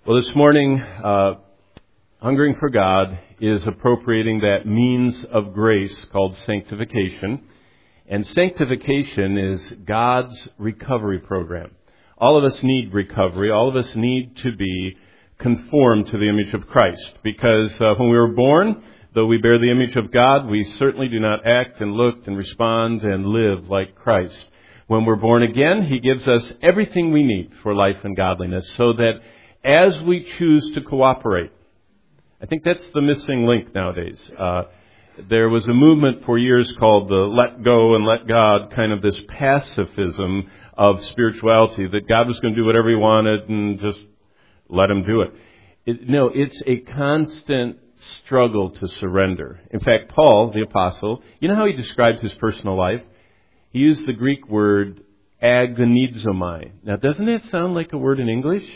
Well, this morning, Hungering for God is appropriating that means of grace called sanctification. And sanctification is God's recovery program. All of us need recovery. All of us need to be conformed to the image of Christ. Because when we were born, though we bear the image of God, we certainly do not act and look and respond and live like Christ. When we're born again, He gives us everything we need for life and godliness, so that as we choose to cooperate, I think that's the missing link nowadays. There was a movement for years called the let go and let God, kind of this pacifism of spirituality, that God was going to do whatever He wanted and just let Him do it. No, it's a constant struggle to surrender. In fact, Paul, the apostle, you know how he described his personal life? He used the Greek word agonizomai. Now, doesn't that sound like a word in English?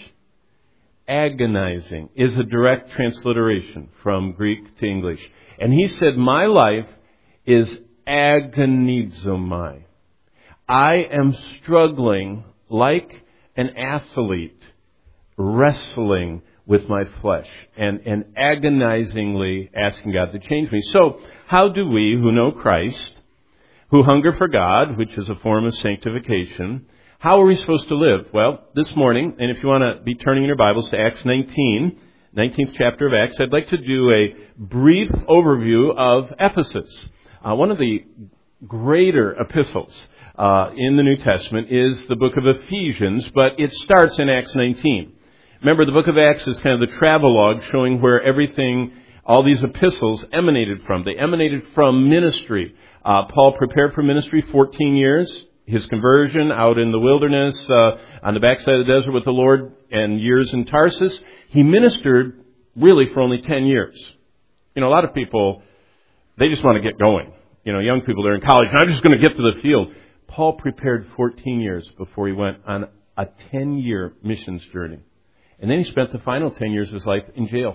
Agonizing is a direct transliteration from Greek to English. And he said, my life is agonizomai. I am struggling like an athlete, wrestling with my flesh and agonizingly asking God to change me. So, how do we, who know Christ, who hunger for God, which is a form of sanctification, how are we supposed to live? Well, this morning, and if you want to be turning your Bibles to Acts 19, 19th chapter of Acts, I'd like to do a brief overview of Ephesus. One of the greater epistles in the New Testament is the book of Ephesians, but it starts in Acts 19. Remember, the book of Acts is kind of the travelogue showing where everything, all these epistles emanated from. They emanated from ministry. Paul prepared for ministry 14 years. His conversion out in the wilderness, on the backside of the desert with the Lord, and years in Tarsus. He ministered really for only 10 years. You know, a lot of people, they just want to get going. You know, young people, they're in college, and I'm just going to get to the field. Paul prepared 14 years before he went on a 10-year missions journey. And then he spent the final 10 years of his life in jail.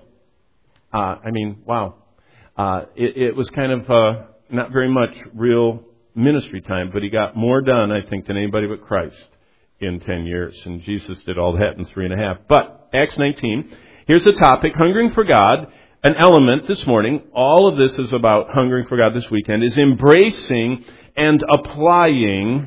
Wow. It was kind of not very much real ministry time, but he got more done, I think, than anybody but Christ in 10 years. And Jesus did all that in 3.5. But Acts 19, here's the topic, hungering for God. An element this morning, all of this is about hungering for God this weekend, is embracing and applying.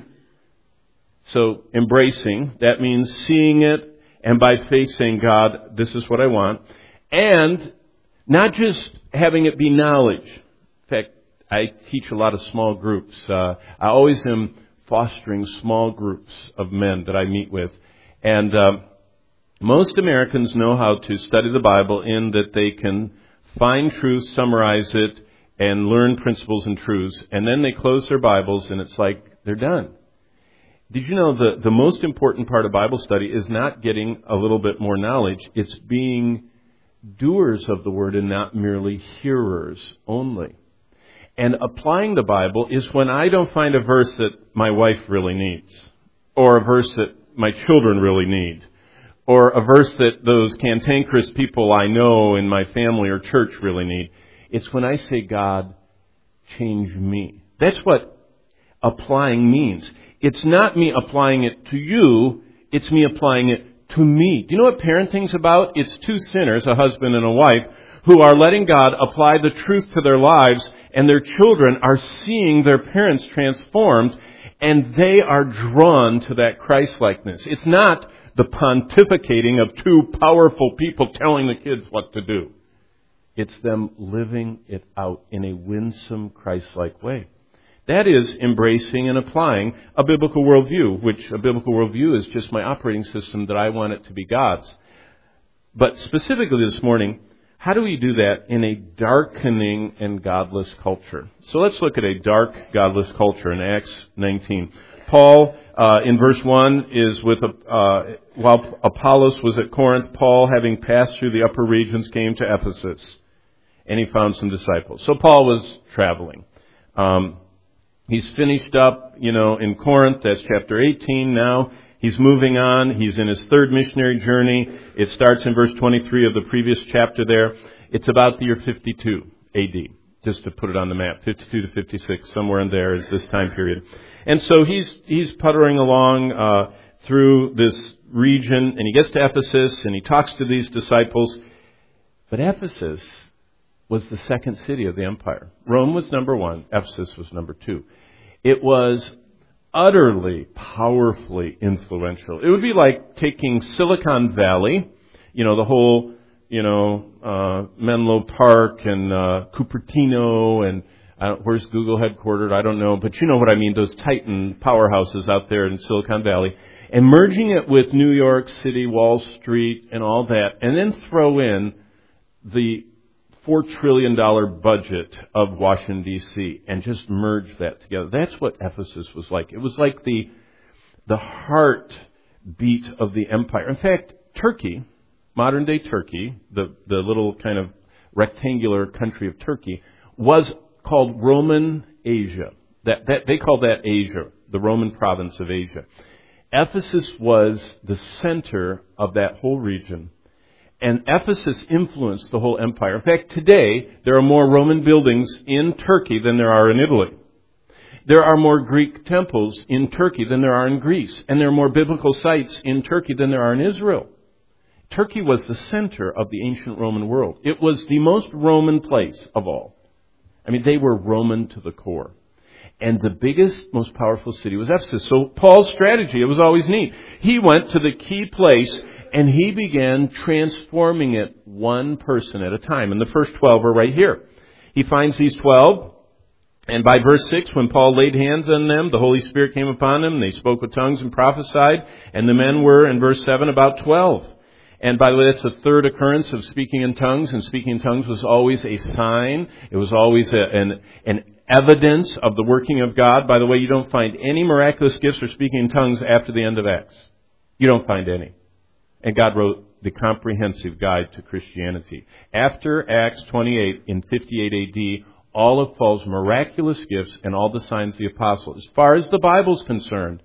So embracing, that means seeing it, and by faith saying, God, this is what I want. And not just having it be knowledge. In fact, I teach a lot of small groups. I always am fostering small groups of men that I meet with. And most Americans know how to study the Bible in that they can find truth, summarize it, and learn principles and truths. And then they close their Bibles and it's like they're done. Did you know the most important part of Bible study is not getting a little bit more knowledge. It's being doers of the Word and not merely hearers only. And applying the Bible is when I don't find a verse that my wife really needs, or a verse that my children really need, or a verse that those cantankerous people I know in my family or church really need. It's when I say, God, change me. That's what applying means. It's not me applying it to you, it's me applying it to me. Do you know what parenting's about? It's two sinners, a husband and a wife, who are letting God apply the truth to their lives, and their children are seeing their parents transformed, and they are drawn to that Christ-likeness. It's not the pontificating of two powerful people telling the kids what to do. It's them living it out in a winsome, Christ-like way. That is embracing and applying a biblical worldview, which a biblical worldview is just my operating system that I want it to be God's. But specifically this morning, how do we do that in a darkening and godless culture? So let's look at a dark, godless culture in Acts 19. Paul, in verse 1, is with, while Apollos was at Corinth, Paul, having passed through the upper regions, came to Ephesus, and he found some disciples. So Paul was traveling. He's finished up, in Corinth. That's chapter 18 now. He's moving on. He's in his third missionary journey. It starts in verse 23 of the previous chapter there. It's about the year 52 AD, just to put it on the map. 52 to 56, somewhere in there is this time period. And so he's puttering along through this region, and he gets to Ephesus, and he talks to these disciples. But Ephesus was the second city of the empire. Rome was number one. Ephesus was number two. It was utterly, powerfully influential. It would be like taking Silicon Valley, the whole, Menlo Park and Cupertino and where's Google headquartered? I don't know, but you know what I mean, those titan powerhouses out there in Silicon Valley, and merging it with New York City, Wall Street, and all that, and then throw in the $4 trillion budget of Washington, D.C., and just merge that together. That's what Ephesus was like. It was like the heartbeat of the empire. In fact, Turkey, modern-day Turkey, the little kind of rectangular country of Turkey, was called Roman Asia. They called that Asia, the Roman province of Asia. Ephesus was the center of that whole region. And Ephesus influenced the whole empire. In fact, today, there are more Roman buildings in Turkey than there are in Italy. There are more Greek temples in Turkey than there are in Greece. And there are more biblical sites in Turkey than there are in Israel. Turkey was the center of the ancient Roman world. It was the most Roman place of all. I mean, they were Roman to the core. And the biggest, most powerful city was Ephesus. So Paul's strategy, it was always neat. He went to the key place and he began transforming it one person at a time. And the first 12 are right here. He finds these 12. And by verse 6, when Paul laid hands on them, the Holy Spirit came upon them. They spoke with tongues and prophesied. And the men were, in verse 7, about 12. And by the way, that's the third occurrence of speaking in tongues. And speaking in tongues was always a sign. It was always an evidence of the working of God. By the way, you don't find any miraculous gifts or speaking in tongues after the end of Acts. You don't find any. And God wrote the comprehensive guide to Christianity. After Acts 28 in 58 AD, all of Paul's miraculous gifts and all the signs of the apostles, as far as the Bible's concerned,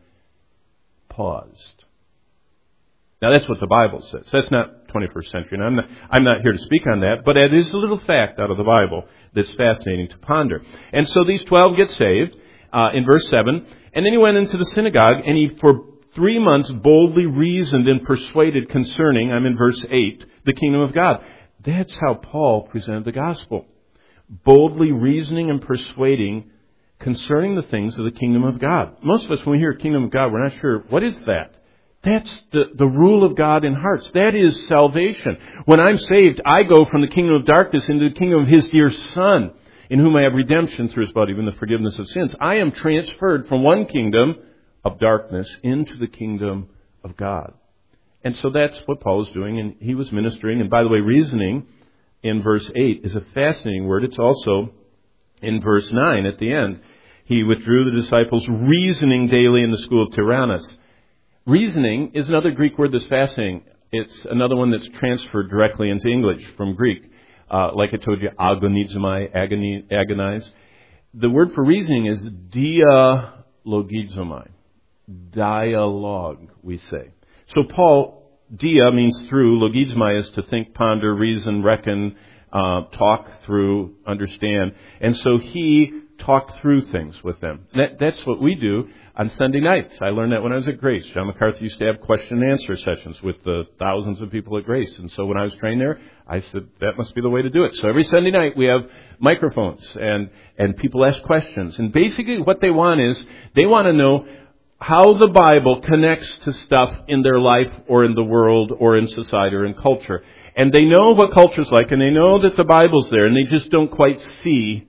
paused. Now that's what the Bible says. That's not 21st century. And I'm not here to speak on that, but it is a little fact out of the Bible that's fascinating to ponder. And so these 12 get saved in verse 7. And then he went into the synagogue and he, for 3 months, boldly reasoned and persuaded concerning, I'm in verse 8, the kingdom of God. That's how Paul presented the gospel. Boldly reasoning and persuading concerning the things of the kingdom of God. Most of us, when we hear kingdom of God, we're not sure, what is that? That's the rule of God in hearts. That is salvation. When I'm saved, I go from the kingdom of darkness into the kingdom of His dear Son, in whom I have redemption through His blood, even the forgiveness of sins. I am transferred from one kingdom of darkness into the kingdom of God. And so that's what Paul is doing, and he was ministering. And by the way, reasoning in verse 8 is a fascinating word. It's also in verse 9 at the end. He withdrew the disciples, reasoning daily in the school of Tyrannus. Reasoning is another Greek word that's fascinating. It's another one that's transferred directly into English from Greek. Like I told you, agonizomai, agonize. The word for reasoning is dialogizomai. Dialogue, we say. So Paul, dia means through, logizomai is to think, ponder, reason, reckon, talk through, understand. And so he talked through things with them. That's what we do on Sunday nights. I learned that when I was at Grace. John MacArthur used to have question and answer sessions with the thousands of people at Grace. And so when I was trained there, I said, that must be the way to do it. So every Sunday night we have microphones and people ask questions. And basically what they want is, they want to know how the Bible connects to stuff in their life or in the world or in society or in culture. And they know what culture's like, and they know that the Bible's there, and they just don't quite see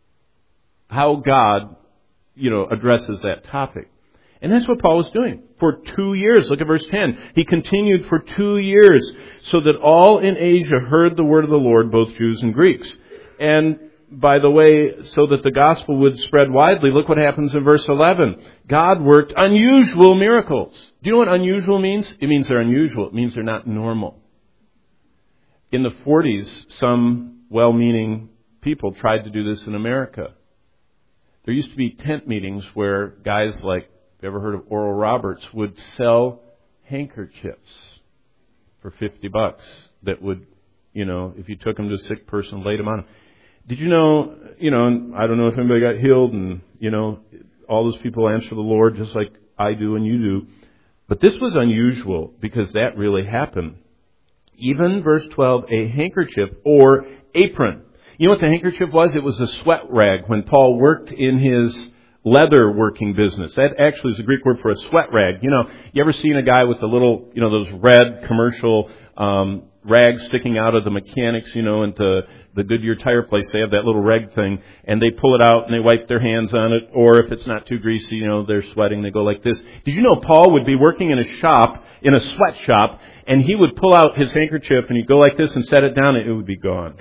how God, addresses that topic. And that's what Paul was doing for 2 years. Look at verse 10. He continued for 2 years so that all in Asia heard the word of the Lord, both Jews and Greeks. And by the way, so that the gospel would spread widely, look what happens in verse 11. God worked unusual miracles. Do you know what unusual means? It means they're unusual. It means they're not normal. In the 40s, some well-meaning people tried to do this in America. There used to be tent meetings where guys like, if you ever heard of Oral Roberts, would sell handkerchiefs for $50 that would, if you took them to a sick person, laid them on them. Did you know, I don't know if anybody got healed and, all those people answer the Lord just like I do and you do. But this was unusual because that really happened. Even, verse 12, a handkerchief or apron. You know what the handkerchief was? It was a sweat rag when Paul worked in his leather working business. That actually is a Greek word for a sweat rag. You know, you ever seen a guy with a little, those red commercial rags sticking out of the mechanics, and the Goodyear tire place, they have that little rag thing, and they pull it out and they wipe their hands on it, or if it's not too greasy, they're sweating, they go like this. Did you know Paul would be working in a shop, in a sweatshop, and he would pull out his handkerchief and he'd go like this and set it down and it would be gone.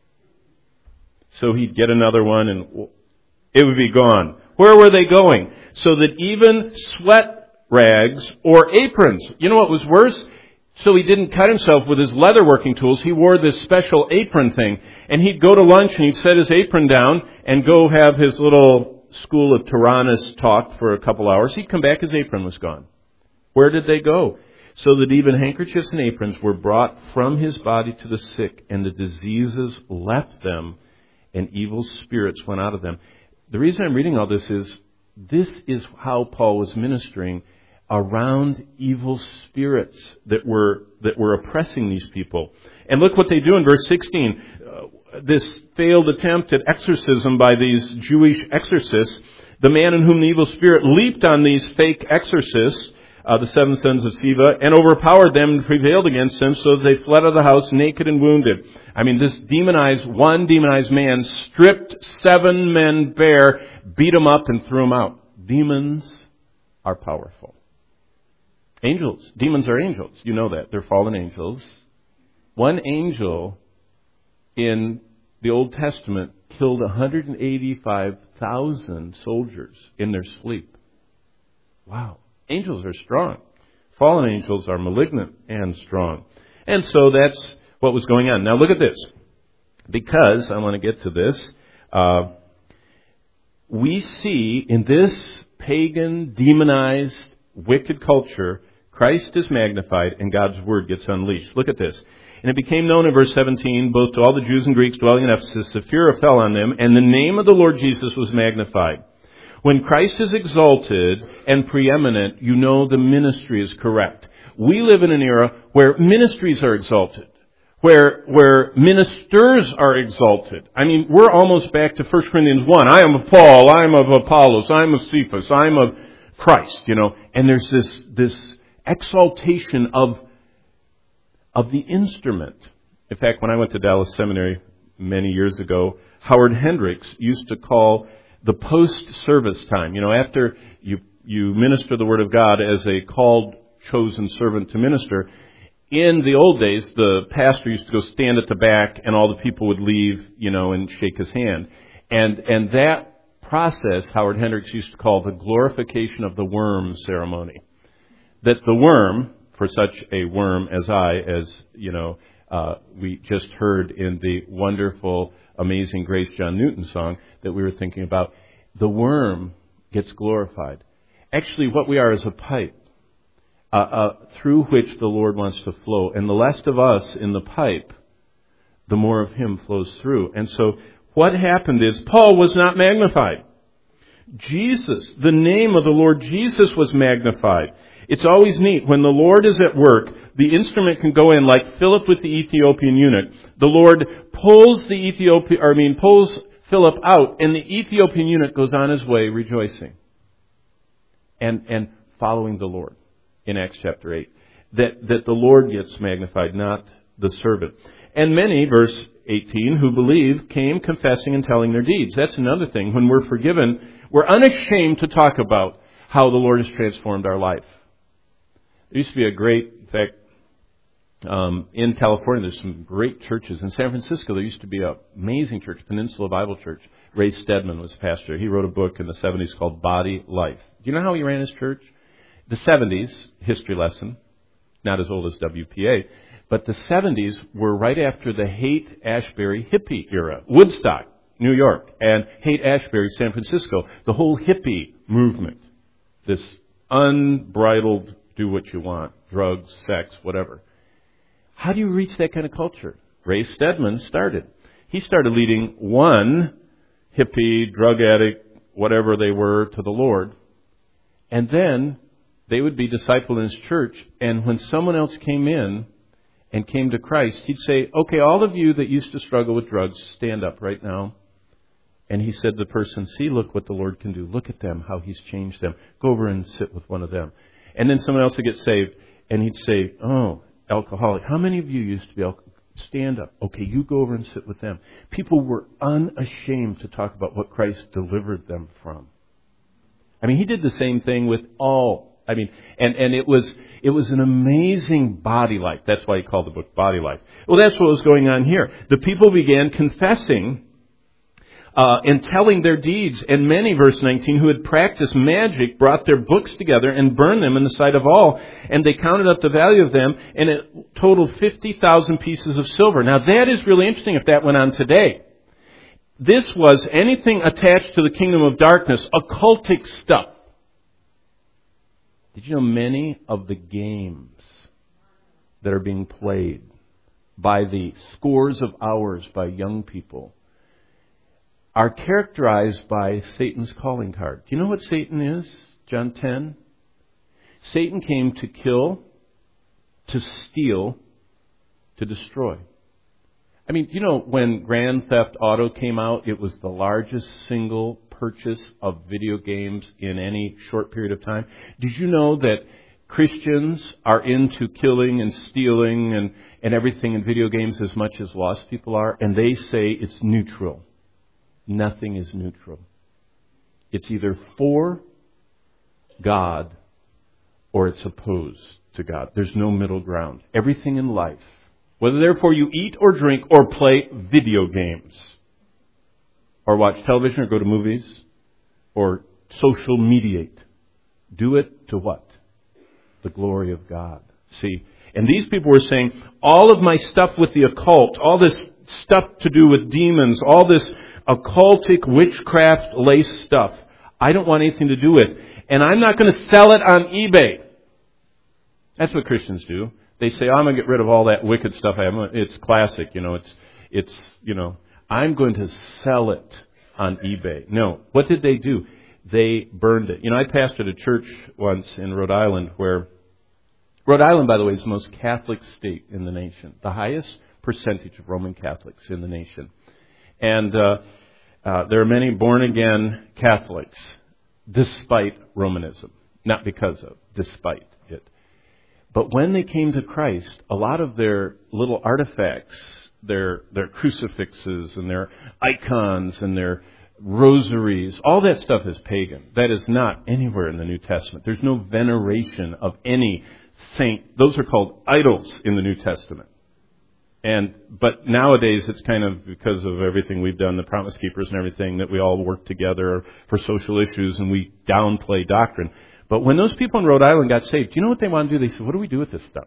So he'd get another one and it would be gone. Where were they going? So that even sweat rags or aprons, you know what was worse? So he didn't cut himself with his leather working tools. He wore this special apron thing. And he'd go to lunch and he'd set his apron down and go have his little school of Tyrannus talk for a couple hours. He'd come back, his apron was gone. Where did they go? So that even handkerchiefs and aprons were brought from his body to the sick, and the diseases left them, and evil spirits went out of them. The reason I'm reading all this is how Paul was ministering around evil spirits that were oppressing these people. And look what they do in verse 16. This failed attempt at exorcism by these Jewish exorcists. The man in whom the evil spirit leaped on these fake exorcists, the 7 sons of Sceva, and overpowered them and prevailed against them, so that they fled out of the house naked and wounded. I mean, this one demonized man stripped 7 men bare, beat them up, and threw them out. Demons are powerful. Demons are angels. You know that. They're fallen angels. One angel in the Old Testament killed 185,000 soldiers in their sleep. Wow. Angels are strong. Fallen angels are malignant and strong. And so that's what was going on. Now look at this. Because, I want to get to this, we see in this pagan, demonized, wicked culture, Christ is magnified and God's Word gets unleashed. Look at this. And it became known in verse 17, both to all the Jews and Greeks dwelling in Ephesus, the fear fell on them, and the name of the Lord Jesus was magnified. When Christ is exalted and preeminent, you know the ministry is correct. We live in an era where ministries are exalted, where ministers are exalted. I mean, we're almost back to 1 Corinthians 1. I am of Paul, I am of Apollos, I am of Cephas, I am of Christ, And there's this exaltation of the instrument. In fact, when I went to Dallas Seminary many years ago, Howard Hendricks used to call the post-service time, after you minister the Word of God as a called, chosen servant to minister. In the old days, the pastor used to go stand at the back and all the people would leave, and shake his hand. And that process, Howard Hendricks used to call the glorification of the worm ceremony. That the worm, for such a worm as we just heard in the wonderful Amazing Grace John Newton song that we were thinking about, the worm gets glorified. Actually, what we are is a pipe through which the Lord wants to flow. And the less of us in the pipe, the more of Him flows through. And so what happened is Paul was not magnified. Jesus, the name of the Lord Jesus was magnified. It's always neat. When the Lord is at work, the instrument can go in like Philip with the Ethiopian eunuch. The Lord pulls Philip out, and the Ethiopian eunuch goes on his way rejoicing and following the Lord in Acts chapter 8. That the Lord gets magnified, not the servant. And many, verse 18, who believe came confessing and telling their deeds. That's another thing. When we're forgiven, we're unashamed to talk about how the Lord has transformed our life. There used to be in fact, in California, there's some great churches. In San Francisco, there used to be an amazing church, Peninsula Bible Church. Ray Stedman was pastor. He wrote a book in the 70s called Body Life. Do you know how he ran his church? The 70s, history lesson, not as old as WPA, but the 70s were right after the Haight-Ashbury hippie era. Woodstock, New York, and Haight-Ashbury, San Francisco. The whole hippie movement. This unbridled do what you want, drugs, sex, whatever. How do you reach that kind of culture? Ray Stedman started. He started leading one hippie, drug addict, whatever they were, to the Lord. And then they would be discipled in his church, and when someone else came in and came to Christ, he'd say, okay, all of you that used to struggle with drugs, stand up right now. And he said to the person, see, look what the Lord can do. Look at them, how he's changed them. Go over and sit with one of them. And then someone else would get saved, and he'd say, oh, alcoholic. How many of you used to be alcoholic? Stand up. Okay, you go over and sit with them. People were unashamed to talk about what Christ delivered them from. I mean, he did the same thing with all. I mean, and it was an amazing body life. That's why he called the book Body Life. Well, that's what was going on here. The people began confessing and telling their deeds. And many, verse 19, who had practiced magic brought their books together and burned them in the sight of all. And they counted up the value of them, and it totaled 50,000 pieces of silver. Now, that is really interesting if that went on today. This was anything attached to the kingdom of darkness, occultic stuff. Did you know many of the games that are being played by the scores of hours by young people are characterized by Satan's calling card? Do you know what Satan is? John 10. Satan came to kill, to steal, to destroy. I mean, you know, when Grand Theft Auto came out, it was the largest single purchase of video games in any short period of time. Did you know that Christians are into killing and stealing and everything in video games as much as lost people are? And they say it's neutral. Nothing is neutral. It's either for God or it's opposed to God. There's no middle ground. Everything in life, whether therefore you eat or drink or play video games or watch television or go to movies or social mediate, do it to what? The glory of God. See, and these people were saying, all of my stuff with the occult, all this stuff to do with demons, all this occultic witchcraft lace stuff, I don't want anything to do with. And I'm not going to sell it on eBay. That's what Christians do. They say, I'm going to get rid of all that wicked stuff I have. It's classic, I'm going to sell it on eBay. No. What did they do? They burned it. I pastored a church once in Rhode Island where, Rhode Island, by the way, is the most Catholic state in the nation. The highest percentage of Roman Catholics in the nation. And there are many born-again Catholics, despite Romanism. Not because of, despite it. But when they came to Christ, a lot of their little artifacts, their crucifixes and their icons and their rosaries, all that stuff is pagan. That is not anywhere in the New Testament. There's no veneration of any saint. Those are called idols in the New Testament. But nowadays it's kind of because of everything we've done, the Promise Keepers and everything, that we all work together for social issues and we downplay doctrine. But when those people in Rhode Island got saved, do you know what they want to do? They said, what do we do with this stuff?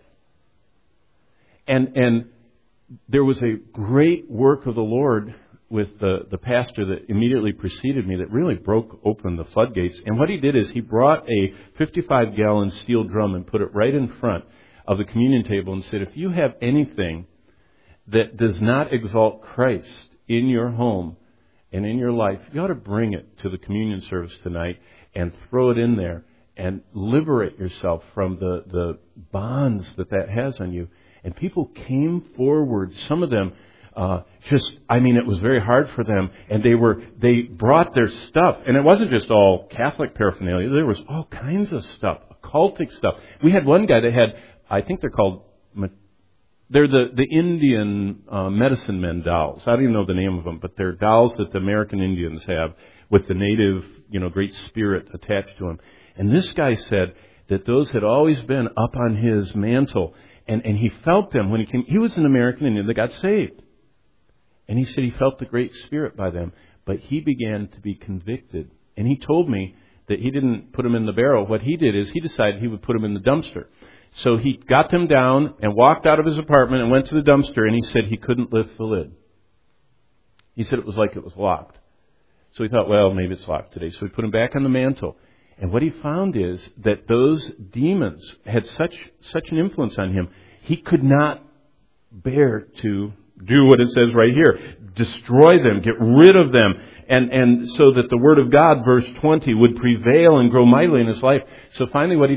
And there was a great work of the Lord with the pastor that immediately preceded me that really broke open the floodgates. And what he did is he brought a 55-gallon steel drum and put it right in front of the communion table and said, if you have anything that does not exalt Christ in your home and in your life, you ought to bring it to the communion service tonight and throw it in there and liberate yourself from the bonds that has on you. And people came forward, some of them it was very hard for them, and they brought their stuff, and it wasn't just all Catholic paraphernalia, there was all kinds of stuff, occultic stuff. We had one guy that had, I think they're called, they're the Indian medicine men dolls. I don't even know the name of them, but they're dolls that the American Indians have with the native, great spirit attached to them. And this guy said that those had always been up on his mantle, and he felt them when he came. He was an American Indian that got saved. And he said he felt the Great Spirit by them, but he began to be convicted. And he told me that he didn't put them in the barrel. What he did is he decided he would put them in the dumpster. So he got them down and walked out of his apartment and went to the dumpster, and he said he couldn't lift the lid. He said it was like it was locked. So he thought, well, maybe it's locked today. So he put them back on the mantle. And what he found is that those demons had such an influence on him, he could not bear to do what it says right here. Destroy them, get rid of them, and so that the Word of God, verse 20, would prevail and grow mightily in his life. So finally what he did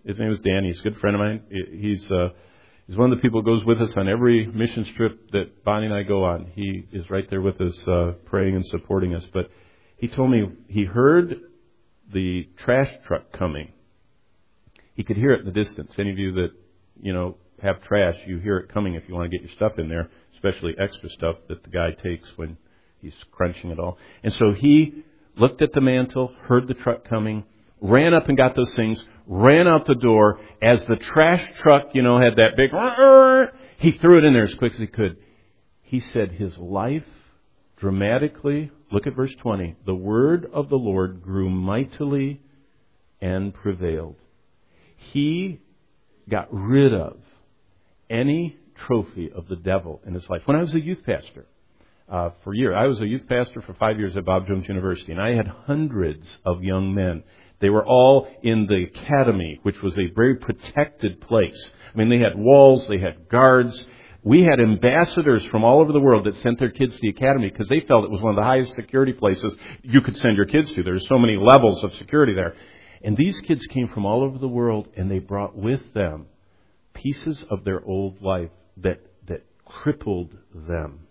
His name is Danny. He's a good friend of mine. He's one of the people who goes with us on every mission trip that Bonnie and I go on. He is right there with us, praying and supporting us. But he told me he heard the trash truck coming. He could hear it in the distance. Any of you that, have trash, you hear it coming if you want to get your stuff in there, especially extra stuff that the guy takes when he's crunching it all. And so he looked at the mantle, heard the truck coming, ran up and got those things, ran out the door. As the trash truck, had that big, he threw it in there as quick as he could. He said his life dramatically, look at verse 20, the word of the Lord grew mightily and prevailed. He got rid of any trophy of the devil in his life. When I was a youth pastor, for years, I was a youth pastor for 5 years at Bob Jones University, and I had hundreds of young men. They were all in the academy, which was a very protected place. I mean, they had walls, they had guards. We had ambassadors from all over the world that sent their kids to the academy because they felt it was one of the highest security places you could send your kids to. There's so many levels of security there. And these kids came from all over the world, and they brought with them pieces of their old life that crippled them.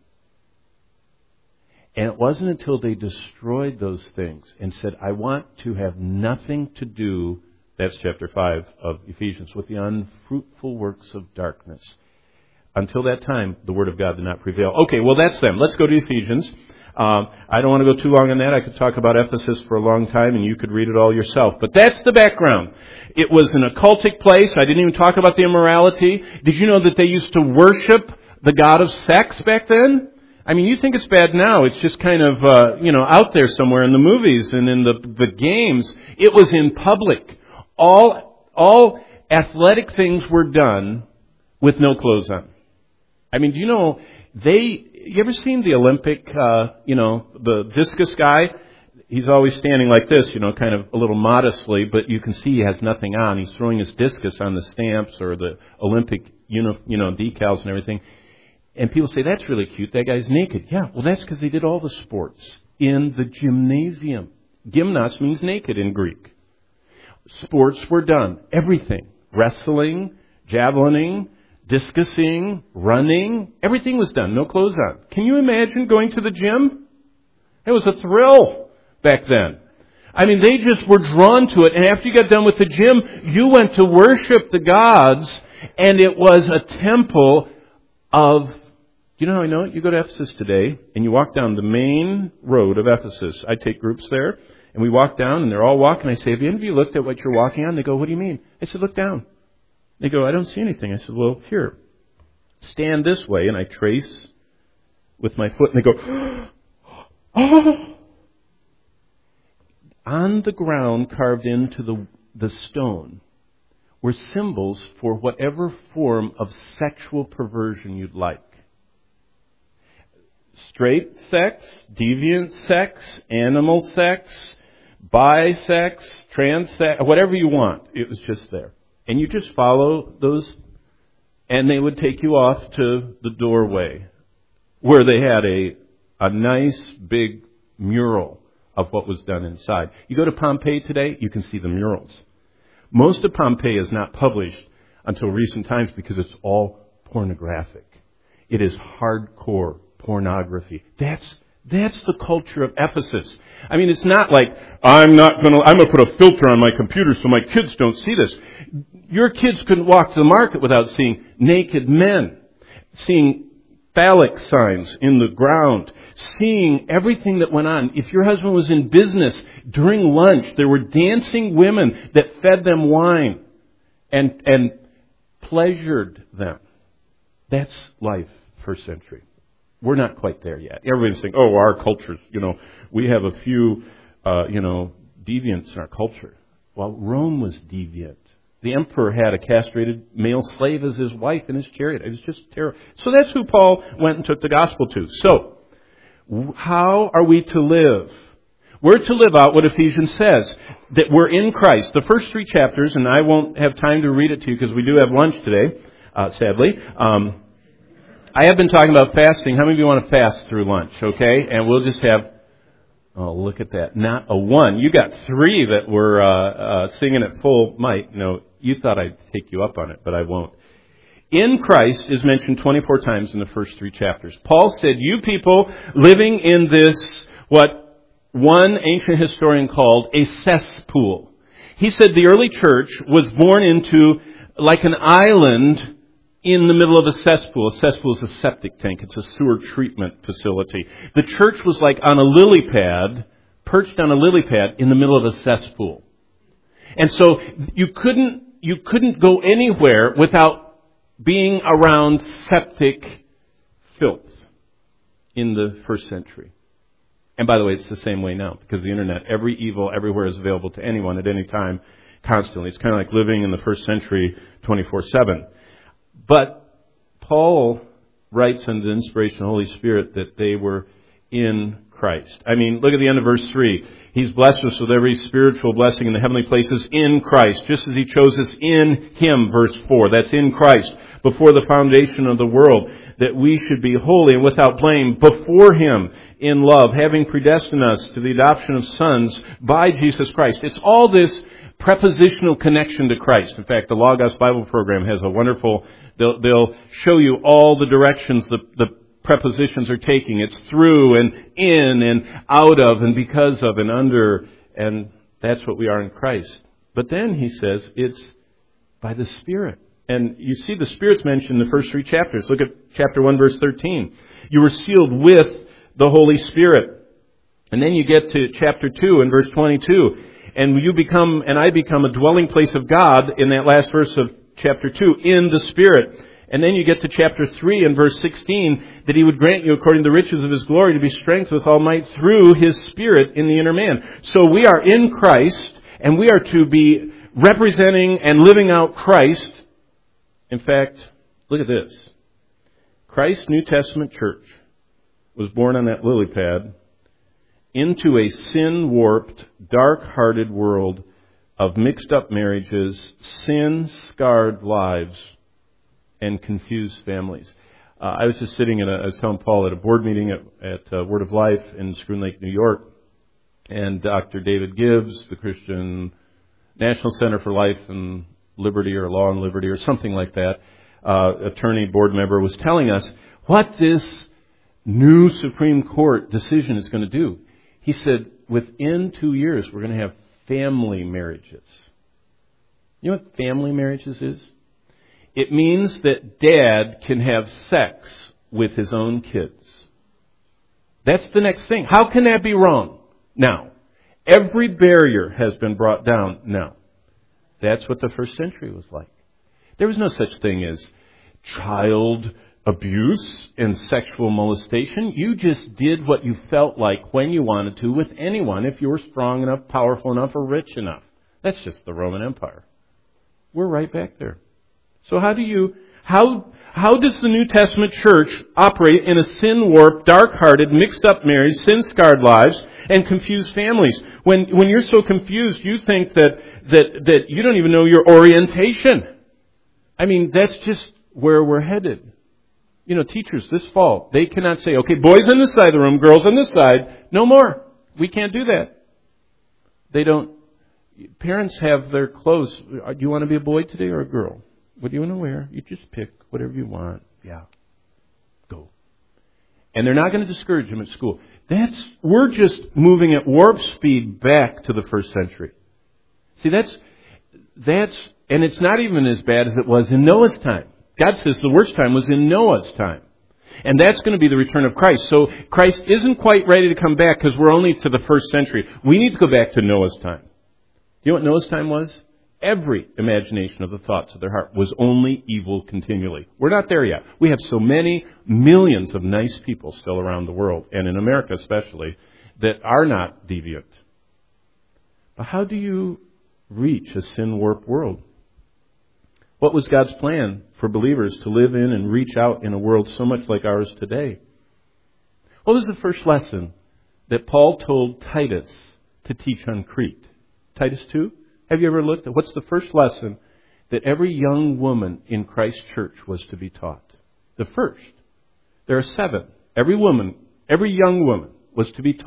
And it wasn't until they destroyed those things and said, I want to have nothing to do, that's chapter 5 of Ephesians, with the unfruitful works of darkness. Until that time, the Word of God did not prevail. Okay, well, that's them. Let's go to Ephesians. I don't want to go too long on that. I could talk about Ephesus for a long time, and you could read it all yourself. But that's the background. It was an occultic place. I didn't even talk about the immorality. Did you know that they used to worship the god of sex back then? I mean, you think it's bad now. It's just kind of, out there somewhere in the movies and in the games. It was in public. All athletic things were done with no clothes on. I mean, do you know, you ever seen the Olympic, the discus guy? He's always standing like this, kind of a little modestly, but you can see he has nothing on. He's throwing his discus on the stamps or the Olympic, decals and everything. And people say, that's really cute. That guy's naked. Yeah, well, that's because they did all the sports in the gymnasium. Gymnos means naked in Greek. Sports were done. Everything. Wrestling, javelining, discusing, running. Everything was done. No clothes on. Can you imagine going to the gym? It was a thrill back then. I mean, they just were drawn to it. And after you got done with the gym, you went to worship the gods. And it was a temple of... You know how I know it? You go to Ephesus today, and you walk down the main road of Ephesus. I take groups there, and we walk down, and they're all walking. I say, have any of you looked at what you're walking on? They go, what do you mean? I said, look down. They go, I don't see anything. I said, well, here, stand this way, and I trace with my foot, and they go, oh! On the ground, carved into the stone, were symbols for whatever form of sexual perversion you'd like. Straight sex, deviant sex, animal sex, bi-sex, trans sex, whatever you want. It was just there. And you just follow those, and they would take you off to the doorway where they had a nice big mural of what was done inside. You go to Pompeii today, you can see the murals. Most of Pompeii is not published until recent times because it's all pornographic. It is hardcore pornography. That's the culture of Ephesus. I mean, it's not like, I'm going to put a filter on my computer so my kids don't see this. Your kids couldn't walk to the market without seeing naked men, seeing phallic signs in the ground, seeing everything that went on. If your husband was in business, during lunch, there were dancing women that fed them wine and pleasured them. That's life, first century. We're not quite there yet. Everybody's saying, oh, our culture's, we have a few, deviants in our culture. Well, Rome was deviant. The emperor had a castrated male slave as his wife in his chariot. It was just terrible. So that's who Paul went and took the gospel to. So, how are we to live? We're to live out what Ephesians says, that we're in Christ. The first 3 chapters, and I won't have time to read it to you because we do have lunch today, sadly. I have been talking about fasting. How many of you want to fast through lunch, okay? And we'll just have, oh, look at that. Not a one. You got 3 that were singing at full mic. No, You thought I'd take you up on it, but I won't. In Christ is mentioned 24 times in the first 3 chapters. Paul said, you people living in this, what one ancient historian called a cesspool. He said the early church was born into like an island in the middle of a cesspool. A cesspool is a septic tank. It's a sewer treatment facility. The church was like on a lily pad, perched on a lily pad in the middle of a cesspool. And so you couldn't go anywhere without being around septic filth in the first century. And by the way, it's the same way now, because the internet, every evil everywhere is available to anyone at any time, constantly. It's kind of like living in the first century 24/7. But Paul writes under the inspiration of the Holy Spirit that they were in Christ. I mean, look at the end of verse 3. He's blessed us with every spiritual blessing in the heavenly places in Christ, just as He chose us in Him, verse 4. That's in Christ, before the foundation of the world, that we should be holy and without blame before Him in love, having predestined us to the adoption of sons by Jesus Christ. It's all this prepositional connection to Christ. In fact, the Logos Bible program has a wonderful, they'll show you all the directions the prepositions are taking. It's through and in and out of and because of and under, and that's what we are in Christ. But then he says it's by the Spirit. And you see the Spirit's mentioned in the first 3 chapters. Look at chapter 1, verse 13. You were sealed with the Holy Spirit. And then you get to chapter 2 and verse 22. And I become a dwelling place of God in that last verse of chapter 2, in the Spirit. And then you get to chapter 3 and verse 16, that He would grant you according to the riches of His glory to be strengthened with all might through His Spirit in the inner man. So we are in Christ, and we are to be representing and living out Christ. In fact, look at this. Christ's New Testament church was born on that lily pad into a sin-warped, dark-hearted world of mixed-up marriages, sin-scarred lives, and confused families. I was just sitting I was telling Paul at a board meeting at Word of Life in Scroon Lake, New York, and Dr. David Gibbs, the Christian National Center for Life and Liberty or Law and Liberty or something like that, attorney board member, was telling us what this new Supreme Court decision is going to do. He said, within 2 years, we're going to have family marriages. You know what family marriages is? It means that dad can have sex with his own kids. That's the next thing. How can that be wrong? Now, every barrier has been brought down now. That's what the first century was like. There was no such thing as child abuse and sexual molestation. You just did what you felt like when you wanted to with anyone, if you were strong enough, powerful enough, or rich enough. That's just the Roman Empire. We're right back there. So how does the New Testament church operate in a sin-warped, dark-hearted, mixed-up marriage, sin-scarred lives, and confused families? When you're so confused, you think that you don't even know your orientation. I mean, that's just where we're headed. You know, teachers this fall, they cannot say, okay, boys on this side of the room, girls on this side, no more. We can't do that. They don't. Parents have their clothes. Do you want to be a boy today or a girl? What do you want to wear? You just pick whatever you want. Yeah. Go. And they're not going to discourage them at school. We're just moving at warp speed back to the first century. See, and it's not even as bad as it was in Noah's time. God says the worst time was in Noah's time. And that's going to be the return of Christ. So Christ isn't quite ready to come back because we're only to the first century. We need to go back to Noah's time. Do you know what Noah's time was? Every imagination of the thoughts of their heart was only evil continually. We're not there yet. We have so many millions of nice people still around the world, and in America especially, that are not deviant. But how do you reach a sin-warped world? What was God's plan for believers to live in and reach out in a world so much like ours today? What was the first lesson that Paul told Titus to teach on Crete? Titus 2? Have you ever looked at what's the first lesson that every young woman in Christ's church was to be taught? The first. There are 7. Every young woman was to be taught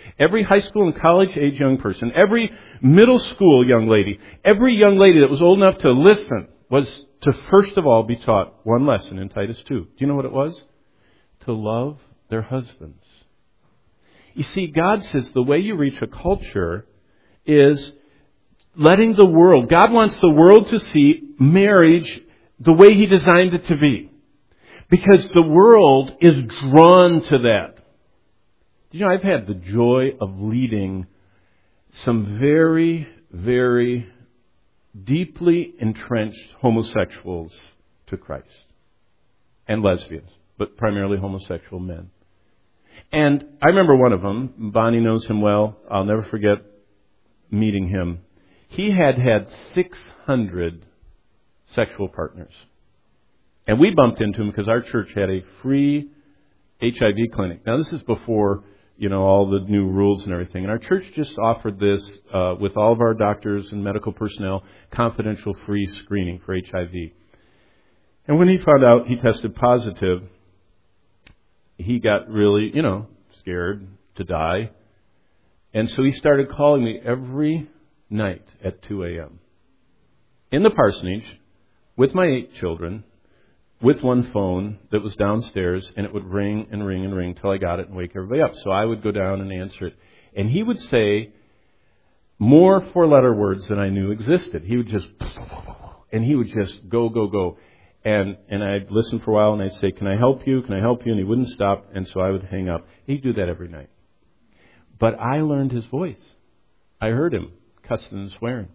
every high school and college age young person, every middle school young lady, every young lady that was old enough to listen was to first of all be taught one lesson in Titus 2. Do you know what it was? To love their husbands. You see, God says the way you reach a culture is letting the world, God wants the world to see marriage the way He designed it to be. Because the world is drawn to that. You know, I've had the joy of leading some very, very deeply entrenched homosexuals to Christ. And lesbians, but primarily homosexual men. And I remember one of them, Bonnie knows him well, I'll never forget meeting him. He had 600 sexual partners. And we bumped into him because our church had a free HIV clinic. Now, this is before, all the new rules and everything. And our church just offered this with all of our doctors and medical personnel, confidential free screening for HIV. And when he found out he tested positive, he got really, scared to die. And so he started calling me every night at 2 a.m. in the parsonage with my 8 children, with one phone that was downstairs, and it would ring and ring and ring till I got it and wake everybody up. So I would go down and answer it. And he would say more 4-letter words than I knew existed. He would just, and he would just go, go, go. And I'd listen for a while, and I'd say, can I help you? Can I help you? And he wouldn't stop, and so I would hang up. He'd do that every night. But I learned his voice. I heard him cussing and swearing.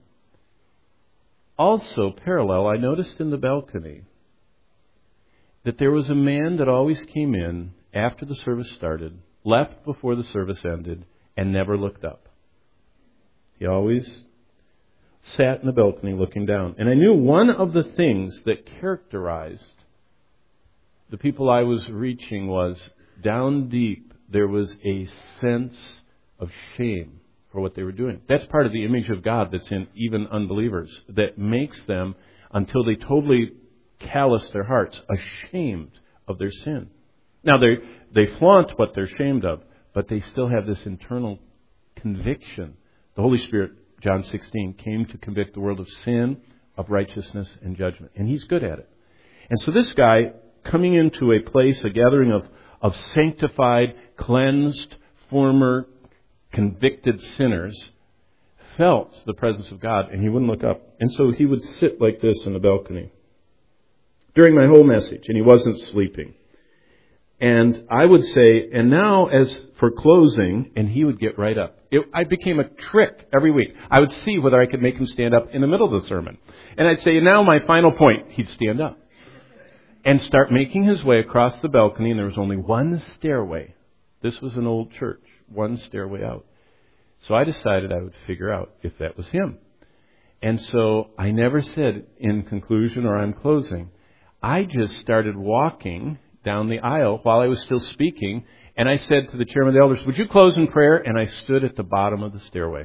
Also, parallel, I noticed in the balcony that there was a man that always came in after the service started, left before the service ended, and never looked up. He always sat in the balcony looking down. And I knew one of the things that characterized the people I was reaching was down deep there was a sense of shame for what they were doing. That's part of the image of God that's in even unbelievers, that makes them, until they totally callous their hearts, ashamed of their sin. Now, they flaunt what they're ashamed of, but they still have this internal conviction. The Holy Spirit, John 16, came to convict the world of sin, of righteousness, and judgment. And He's good at it. And so this guy, coming into a place, a gathering of sanctified, cleansed, former convicted sinners, felt the presence of God, and he wouldn't look up. And so he would sit like this in the balcony during my whole message, and he wasn't sleeping. And I would say, and now as for closing, and he would get right up. I became a trick every week. I would see whether I could make him stand up in the middle of the sermon. And I'd say, and now my final point. He'd stand up and start making his way across the balcony, and there was only one stairway. This was an old church, one stairway out. So I decided I would figure out if that was him. And so I never said in conclusion or I'm closing. I just started walking down the aisle while I was still speaking, and I said to the chairman of the elders, would you close in prayer? And I stood at the bottom of the stairway.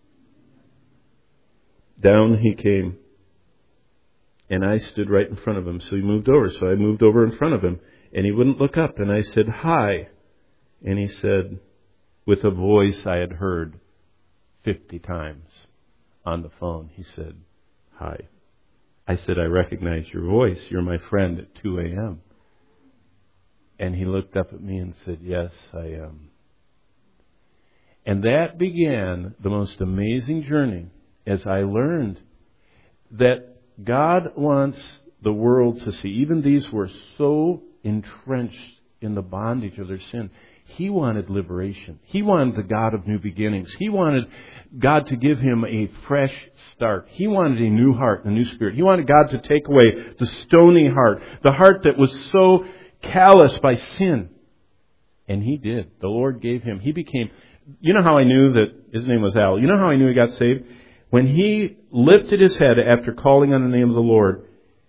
Down he came, and I stood right in front of him, so he moved over. So I moved over in front of him, and he wouldn't look up, and I said, hi. And he said, with a voice I had heard 50 times on the phone, he said, hi. I said, I recognize your voice. You're my friend at 2 a.m. And he looked up at me and said, yes, I am. And that began the most amazing journey as I learned that God wants the world to see. Even these were so entrenched in the bondage of their sin. He wanted liberation. He wanted the God of new beginnings. He wanted God to give him a fresh start. He wanted a new heart, a new spirit. He wanted God to take away the stony heart, the heart that was so callous by sin. And He did. The Lord gave him. He became, you know how I knew that, his name was Al, you know how I knew he got saved? When he lifted his head after calling on the name of the Lord,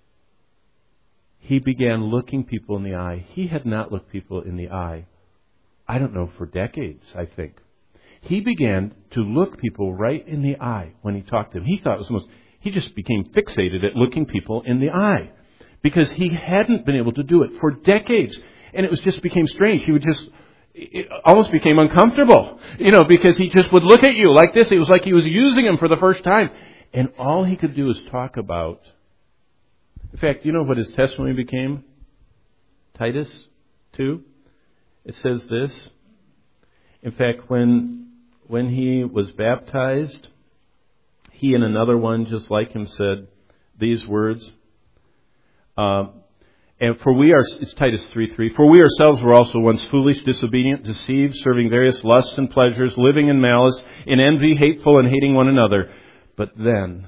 he began looking people in the eye. He had not looked people in the eye, I don't know, for decades, I think. He began to look people right in the eye when he talked to them. He thought it was he just became fixated at looking people in the eye because he hadn't been able to do it for decades. And it just became strange. He would just, it almost became uncomfortable, because he just would look at you like this. It was like he was using him for the first time. And all he could do is talk about. In fact, you know what his testimony became? Titus 2. It says this. In fact, when he was baptized, he and another one just like him said these words. It's Titus 3:3. For we ourselves were also once foolish, disobedient, deceived, serving various lusts and pleasures, living in malice, in envy, hateful, and hating one another. But then,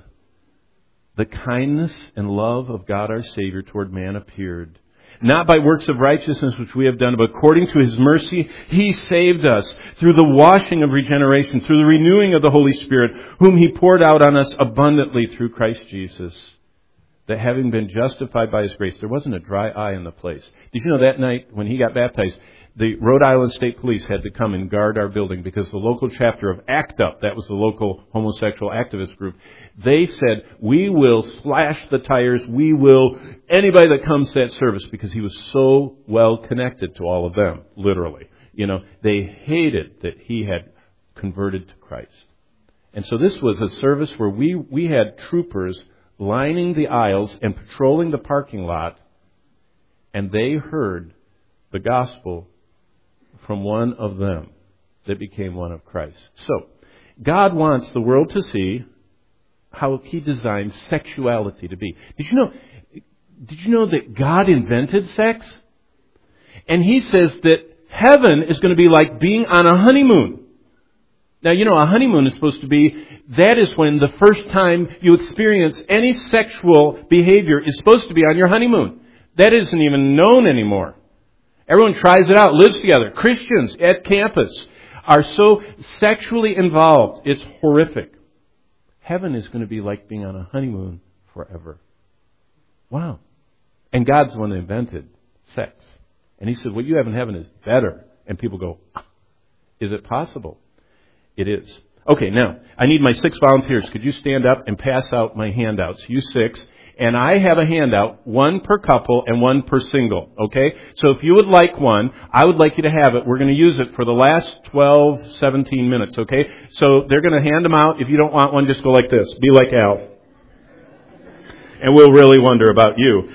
the kindness and love of God our Savior toward man appeared. Not by works of righteousness which we have done, but according to His mercy, He saved us through the washing of regeneration, through the renewing of the Holy Spirit, whom He poured out on us abundantly through Christ Jesus. That having been justified by His grace, there wasn't a dry eye in the place. Did you know that night when he got baptized, the Rhode Island State Police had to come and guard our building because the local chapter of ACT UP, that was the local homosexual activist group, they said, we will slash the tires, anybody that comes to that service, because he was so well connected to all of them, literally. They hated that he had converted to Christ. And so this was a service where we had troopers lining the aisles and patrolling the parking lot, and they heard the gospel from one of them that became one of Christ. So, God wants the world to see how He designed sexuality to be. Did you know that God invented sex? And He says that heaven is going to be like being on a honeymoon. Now, a honeymoon is supposed to be, that is when the first time you experience any sexual behavior is supposed to be on your honeymoon. That isn't even known anymore. Everyone tries it out, lives together. Christians at campus are so sexually involved. It's horrific. Heaven is going to be like being on a honeymoon forever. Wow. And God's the one that invented sex. And He said, what you have in heaven is better. And people go, is it possible? It is. Okay, now, I need my 6 volunteers. Could you stand up and pass out my handouts? You 6. And I have a handout, 1 per couple and 1 per single. Okay? So if you would like one, I would like you to have it. We're going to use it for the last 12, 17 minutes. Okay? So they're going to hand them out. If you don't want one, just go like this. Be like Al. And we'll really wonder about you.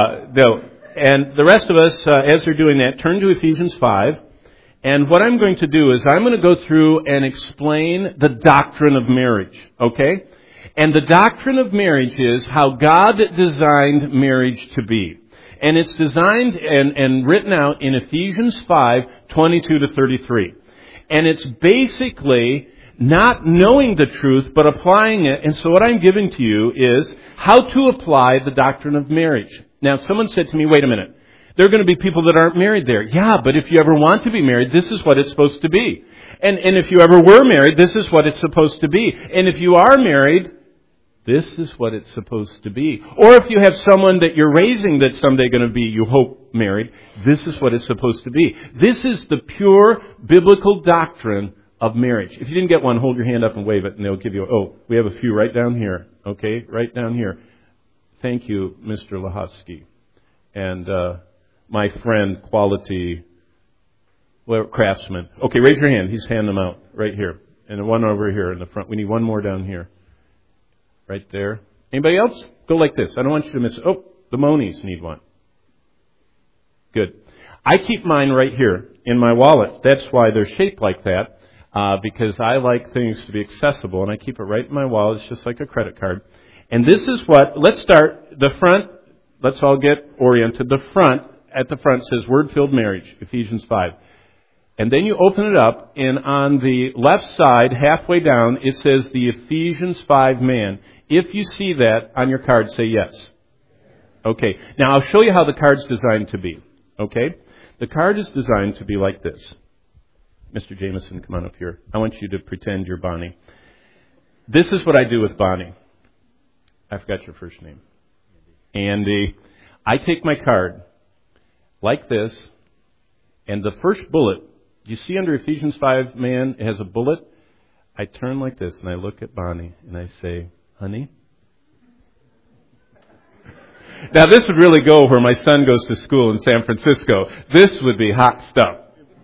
And the rest of us, as they're doing that, turn to Ephesians 5. And what I'm going to do is I'm going to go through and explain the doctrine of marriage. Okay? And the doctrine of marriage is how God designed marriage to be. And it's designed and written out in Ephesians 5, 22 to 33. And it's basically not knowing the truth, but applying it. And so what I'm giving to you is how to apply the doctrine of marriage. Now, someone said to me, wait a minute. There are going to be people that aren't married there. Yeah, but if you ever want to be married, this is what it's supposed to be. And if you ever were married, this is what it's supposed to be. And if you are married, this is what it's supposed to be. Or if you have someone that you're raising that's someday going to be, you hope, married, this is what it's supposed to be. This is the pure biblical doctrine of marriage. If you didn't get one, hold your hand up and wave it, and they'll give you, we have a few right down here. Okay, right down here. Thank you, Mr. Lahosky. And my friend, quality craftsman. Okay, raise your hand. He's handing them out right here. And one over here in the front. We need one more down here. Right there. Anybody else? Go like this. I don't want you to miss it. Oh, the Monies need one. Good. I keep mine right here in my wallet. That's why they're shaped like that. Because I like things to be accessible. And I keep it right in my wallet. It's just like a credit card. And this is what, let's start the front. Let's all get oriented. At the front says Word-Filled Marriage, Ephesians 5. And then you open it up, and on the left side, halfway down, it says the Ephesians 5 man. If you see that on your card, say yes. Okay. Now, I'll show you how the card's designed to be. Okay? The card is designed to be like this. Mr. Jameson, come on up here. I want you to pretend you're Bonnie. This is what I do with Bonnie. I forgot your first name. Andy. I take my card like this, and the first bullet, you see under Ephesians 5, man, it has a bullet. I turn like this, and I look at Bonnie, and I say, honey? Now, this would really go where my son goes to school in San Francisco. This would be hot stuff.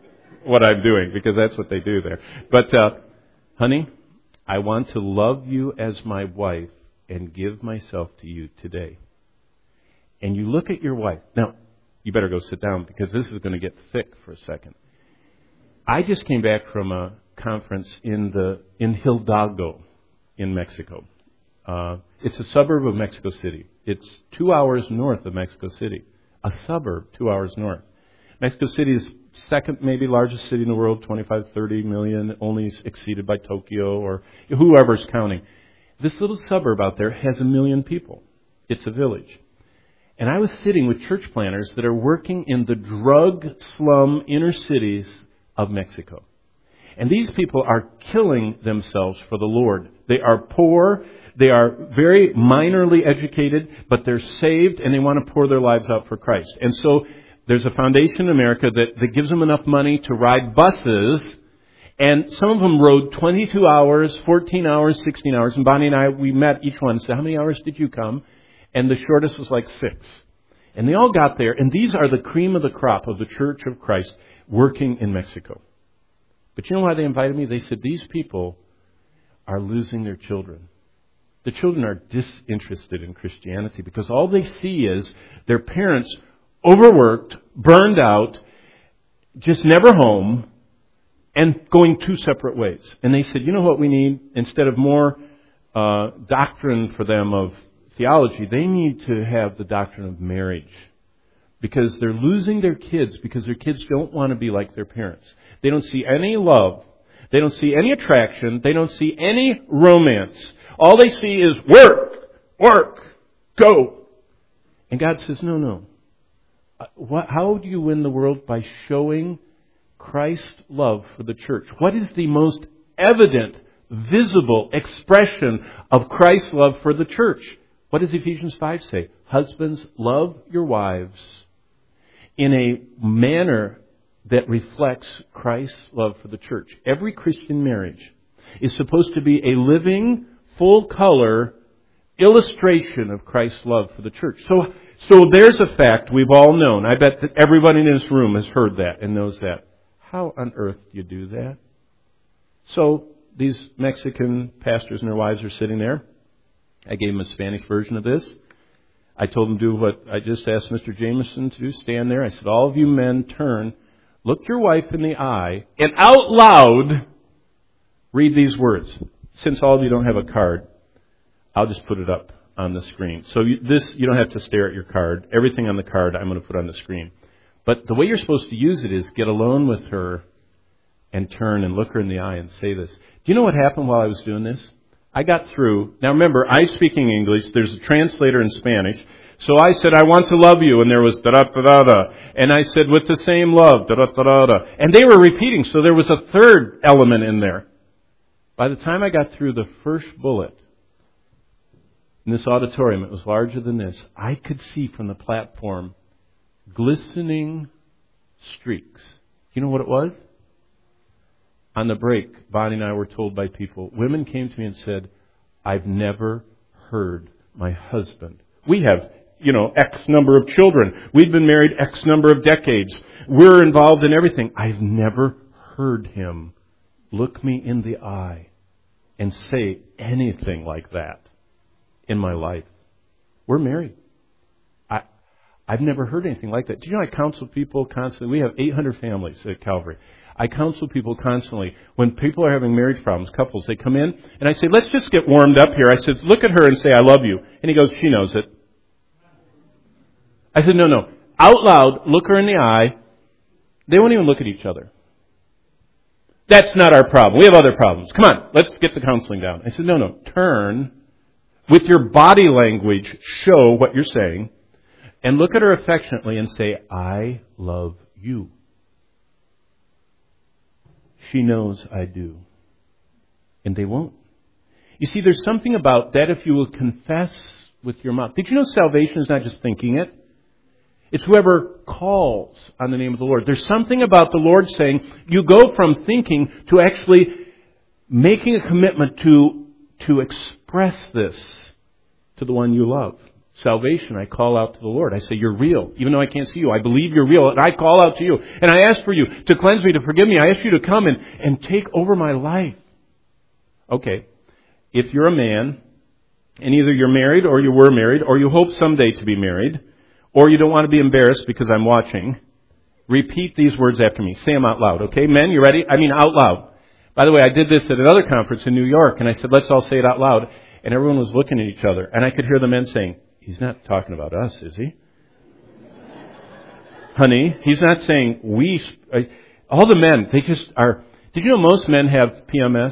what I'm doing, because that's what they do there. But, honey, I want to love you as my wife and give myself to you today. And you look at your wife. Now, you better go sit down, because this is going to get thick for a second. I just came back from a conference in Hidalgo in Mexico. It's a suburb of Mexico City. It's 2 hours north of Mexico City. A suburb 2 hours north. Mexico City is second, maybe largest city in the world, 25, 30 million, only exceeded by Tokyo or whoever's counting. This little suburb out there has 1 million people. It's a village. And I was sitting with church planners that are working in the drug slum inner cities of Mexico. And these people are killing themselves for the Lord. They are poor. They are very minorly educated, but they're saved and they want to pour their lives out for Christ. And so there's a foundation in America that gives them enough money to ride buses. And some of them rode 22 hours, 14 hours, 16 hours. And Bonnie and I, we met each one and said, how many hours did you come? And the shortest was like 6. And they all got there. And these are the cream of the crop of the Church of Christ working in Mexico. But you know why they invited me? They said, these people are losing their children. The children are disinterested in Christianity because all they see is their parents overworked, burned out, just never home, and going 2 separate ways. And they said, you know what we need? Instead of more doctrine for them of theology, they need to have the doctrine of marriage. Because they're losing their kids because their kids don't want to be like their parents. They don't see any love. They don't see any attraction. They don't see any romance. All they see is work, go. And God says, no. How do you win the world? By showing Christ's love for the church. What is the most evident, visible expression of Christ's love for the church? What does Ephesians 5 say? Husbands, love your wives in a manner that reflects Christ's love for the church. Every Christian marriage is supposed to be a living, full-color illustration of Christ's love for the church. So there's a fact we've all known. I bet that everybody in this room has heard that and knows that. How on earth do you do that? So these Mexican pastors and their wives are sitting there. I gave them a Spanish version of this. I told them to do what I just asked Mr. Jameson to do. Stand there. I said, all of you men turn, look your wife in the eye, and out loud read these words. Since all of you don't have a card, I'll just put it up on the screen. So you don't have to stare at your card. Everything on the card I'm going to put on the screen. But the way you're supposed to use it is get alone with her and turn and look her in the eye and say this. Do you know what happened while I was doing this? I got through. Now remember, I'm speaking English. There's a translator in Spanish. So I said, I want to love you. And there was da-da-da-da-da. And I said, with the same love, da-da-da-da-da. And they were repeating. So there was a third element in there. By the time I got through the first bullet, in this auditorium, it was larger than this, I could see from the platform glistening streaks. You know what it was? On the break, Bonnie and I were told by people, women came to me and said, I've never heard my husband. We have, X number of children. We've been married X number of decades. We're involved in everything. I've never heard him look me in the eye and say anything like that in my life. We're married. I've never heard anything like that. Do you know I counsel people constantly? We have 800 families at Calvary. I counsel people constantly. When people are having marriage problems, couples, they come in, and I say, let's just get warmed up here. I said, look at her and say, I love you. And he goes, she knows it. I said, no. Out loud, look her in the eye. They won't even look at each other. That's not our problem. We have other problems. Come on, let's get the counseling down. I said, no. Turn. With your body language, show what you're saying. And look at her affectionately and say, I love you. She knows I do. And they won't. You see, there's something about that if you will confess with your mouth. Did you know salvation is not just thinking it? It's whoever calls on the name of the Lord. There's something about the Lord saying, you go from thinking to actually making a commitment to express this to the one you love. salvation, I call out to the Lord. I say, you're real. Even though I can't see you, I believe you're real. And I call out to you. And I ask for you to cleanse me, to forgive me. I ask you to come and take over my life. Okay. If you're a man, and either you're married or you were married, or you hope someday to be married, or you don't want to be embarrassed because I'm watching, repeat these words after me. Say them out loud, okay? Men, you ready? I mean out loud. By the way, I did this at another conference in New York, and I said, let's all say it out loud. And everyone was looking at each other. And I could hear the men saying, he's not talking about us, is he? Honey, he's not saying we. All the men, they just are. Did you know most men have PMS?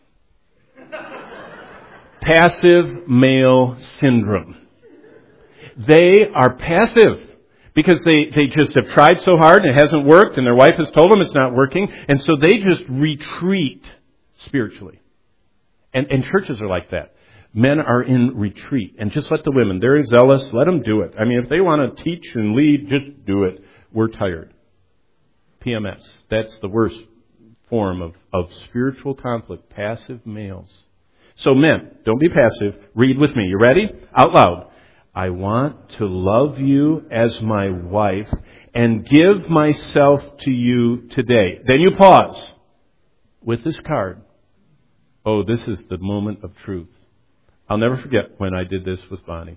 Passive male syndrome. They are passive because they just have tried so hard and it hasn't worked, and their wife has told them it's not working, and so they just retreat spiritually. And churches are like that. Men are in retreat. And just let the women, they're zealous, let them do it. I mean, if they want to teach and lead, just do it. We're tired. PMS. That's the worst form of spiritual conflict. Passive males. So men, don't be passive. Read with me. You ready? Out loud. I want to love you as my wife and give myself to you today. Then you pause with this card. Oh, this is the moment of truth. I'll never forget when I did this with Bonnie.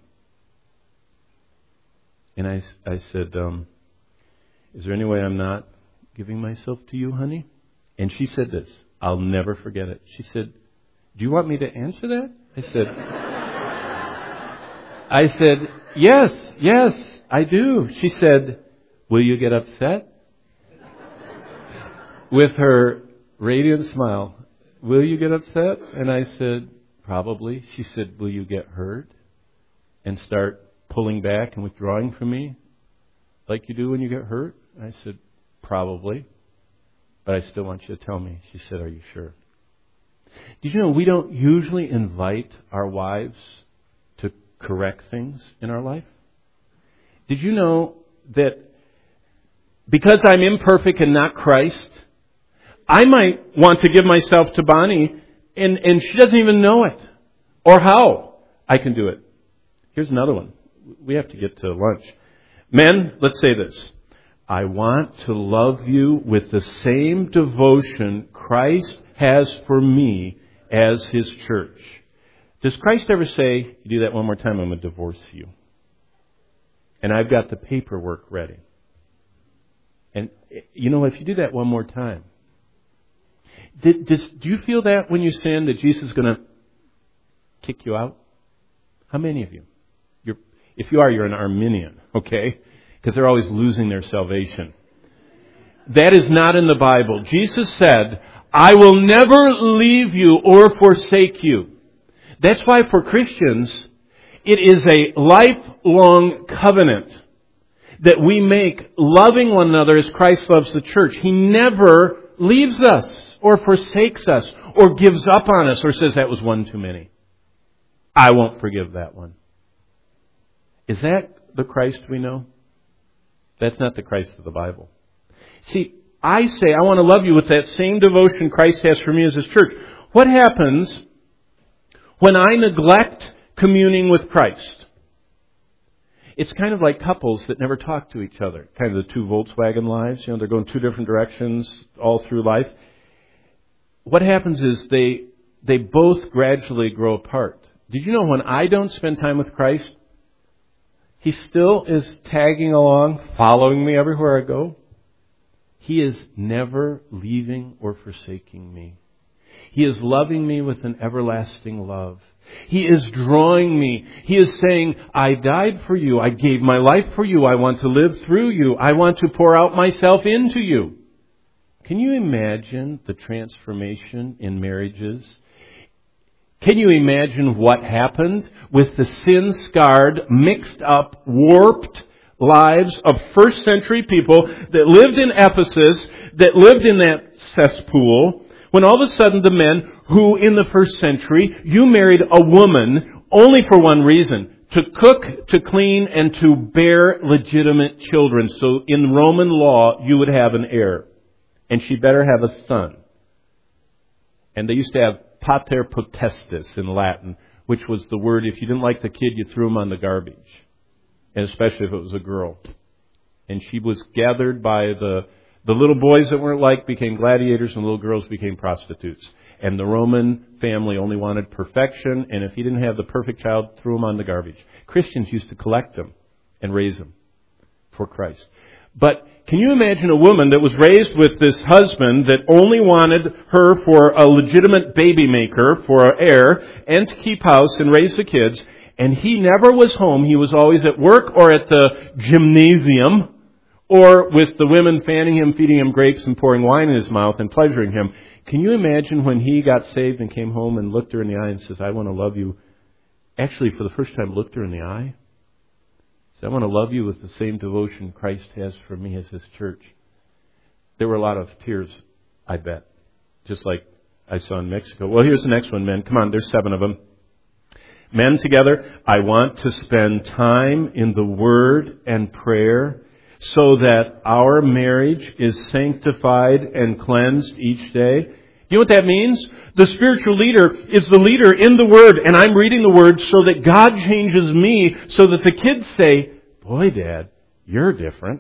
And I said, is there any way I'm not giving myself to you, honey? And she said this. I'll never forget it. She said, do you want me to answer that? I said, yes, I do. She said, will you get upset? With her radiant smile, will you get upset? And I said, probably. She said, will you get hurt and start pulling back and withdrawing from me like you do when you get hurt? I said, probably. But I still want you to tell me. She said, are you sure? Did you know we don't usually invite our wives to correct things in our life? Did you know that because I'm imperfect and not Christ, I might want to give myself to Bonnie and she doesn't even know it or how I can do it. Here's another one. We have to get to lunch. Men, let's say this. I want to love you with the same devotion Christ has for me as His church. Does Christ ever say, you do that one more time, I'm going to divorce you? And I've got the paperwork ready. And, you know, if you do that one more time, do you feel that when you sin, that Jesus is going to kick you out? How many of you? If you are, you're an Arminian, okay? Because they're always losing their salvation. That is not in the Bible. Jesus said, I will never leave you or forsake you. That's why for Christians, it is a lifelong covenant that we make loving one another as Christ loves the church. He never leaves us or forsakes us or gives up on us or says that was one too many. I won't forgive that one. Is that the Christ we know? That's not the Christ of the Bible. See, I say I want to love you with that same devotion Christ has for me as His church. What happens when I neglect communing with Christ? It's kind of like couples that never talk to each other. Kind of the two Volkswagen lives. You know, they're going two different directions all through life. What happens is they both gradually grow apart. Did you know when I don't spend time with Christ, He still is tagging along, following me everywhere I go? He is never leaving or forsaking me. He is loving me with an everlasting love. He is drawing me. He is saying, I died for you. I gave my life for you. I want to live through you. I want to pour out myself into you. Can you imagine the transformation in marriages? Can you imagine what happened with the sin-scarred, mixed up, warped lives of first century people that lived in Ephesus, that lived in that cesspool, when all of a sudden the men who in the first century, you married a woman only for one reason, to cook, to clean, and to bear legitimate children. So in Roman law, you would have an heir. And she better have a son. And they used to have pater potestas in Latin, which was the word, if you didn't like the kid, you threw him on the garbage. And especially if it was a girl. And she was gathered by the little boys that weren't like became gladiators and little girls became prostitutes. And the Roman family only wanted perfection, and if he didn't have the perfect child, threw him on the garbage. Christians used to collect them and raise them for Christ. But can you imagine a woman that was raised with this husband that only wanted her for a legitimate baby maker, for an heir, and to keep house and raise the kids, and he never was home. He was always at work or at the gymnasium, or with the women fanning him, feeding him grapes, and pouring wine in his mouth and pleasuring him. Can you imagine when he got saved and came home and looked her in the eye and says, I want to love you. Actually, for the first time, looked her in the eye. Said, I want to love you with the same devotion Christ has for me as His church. There were a lot of tears, I bet. Just like I saw in Mexico. Well, here's the next one, men. Come on, there's 7 of them. Men together, I want to spend time in the Word and prayer so that our marriage is sanctified and cleansed each day. You know what that means? The spiritual leader is the leader in the Word, and I'm reading the Word so that God changes me so that the kids say, boy, Dad, you're different.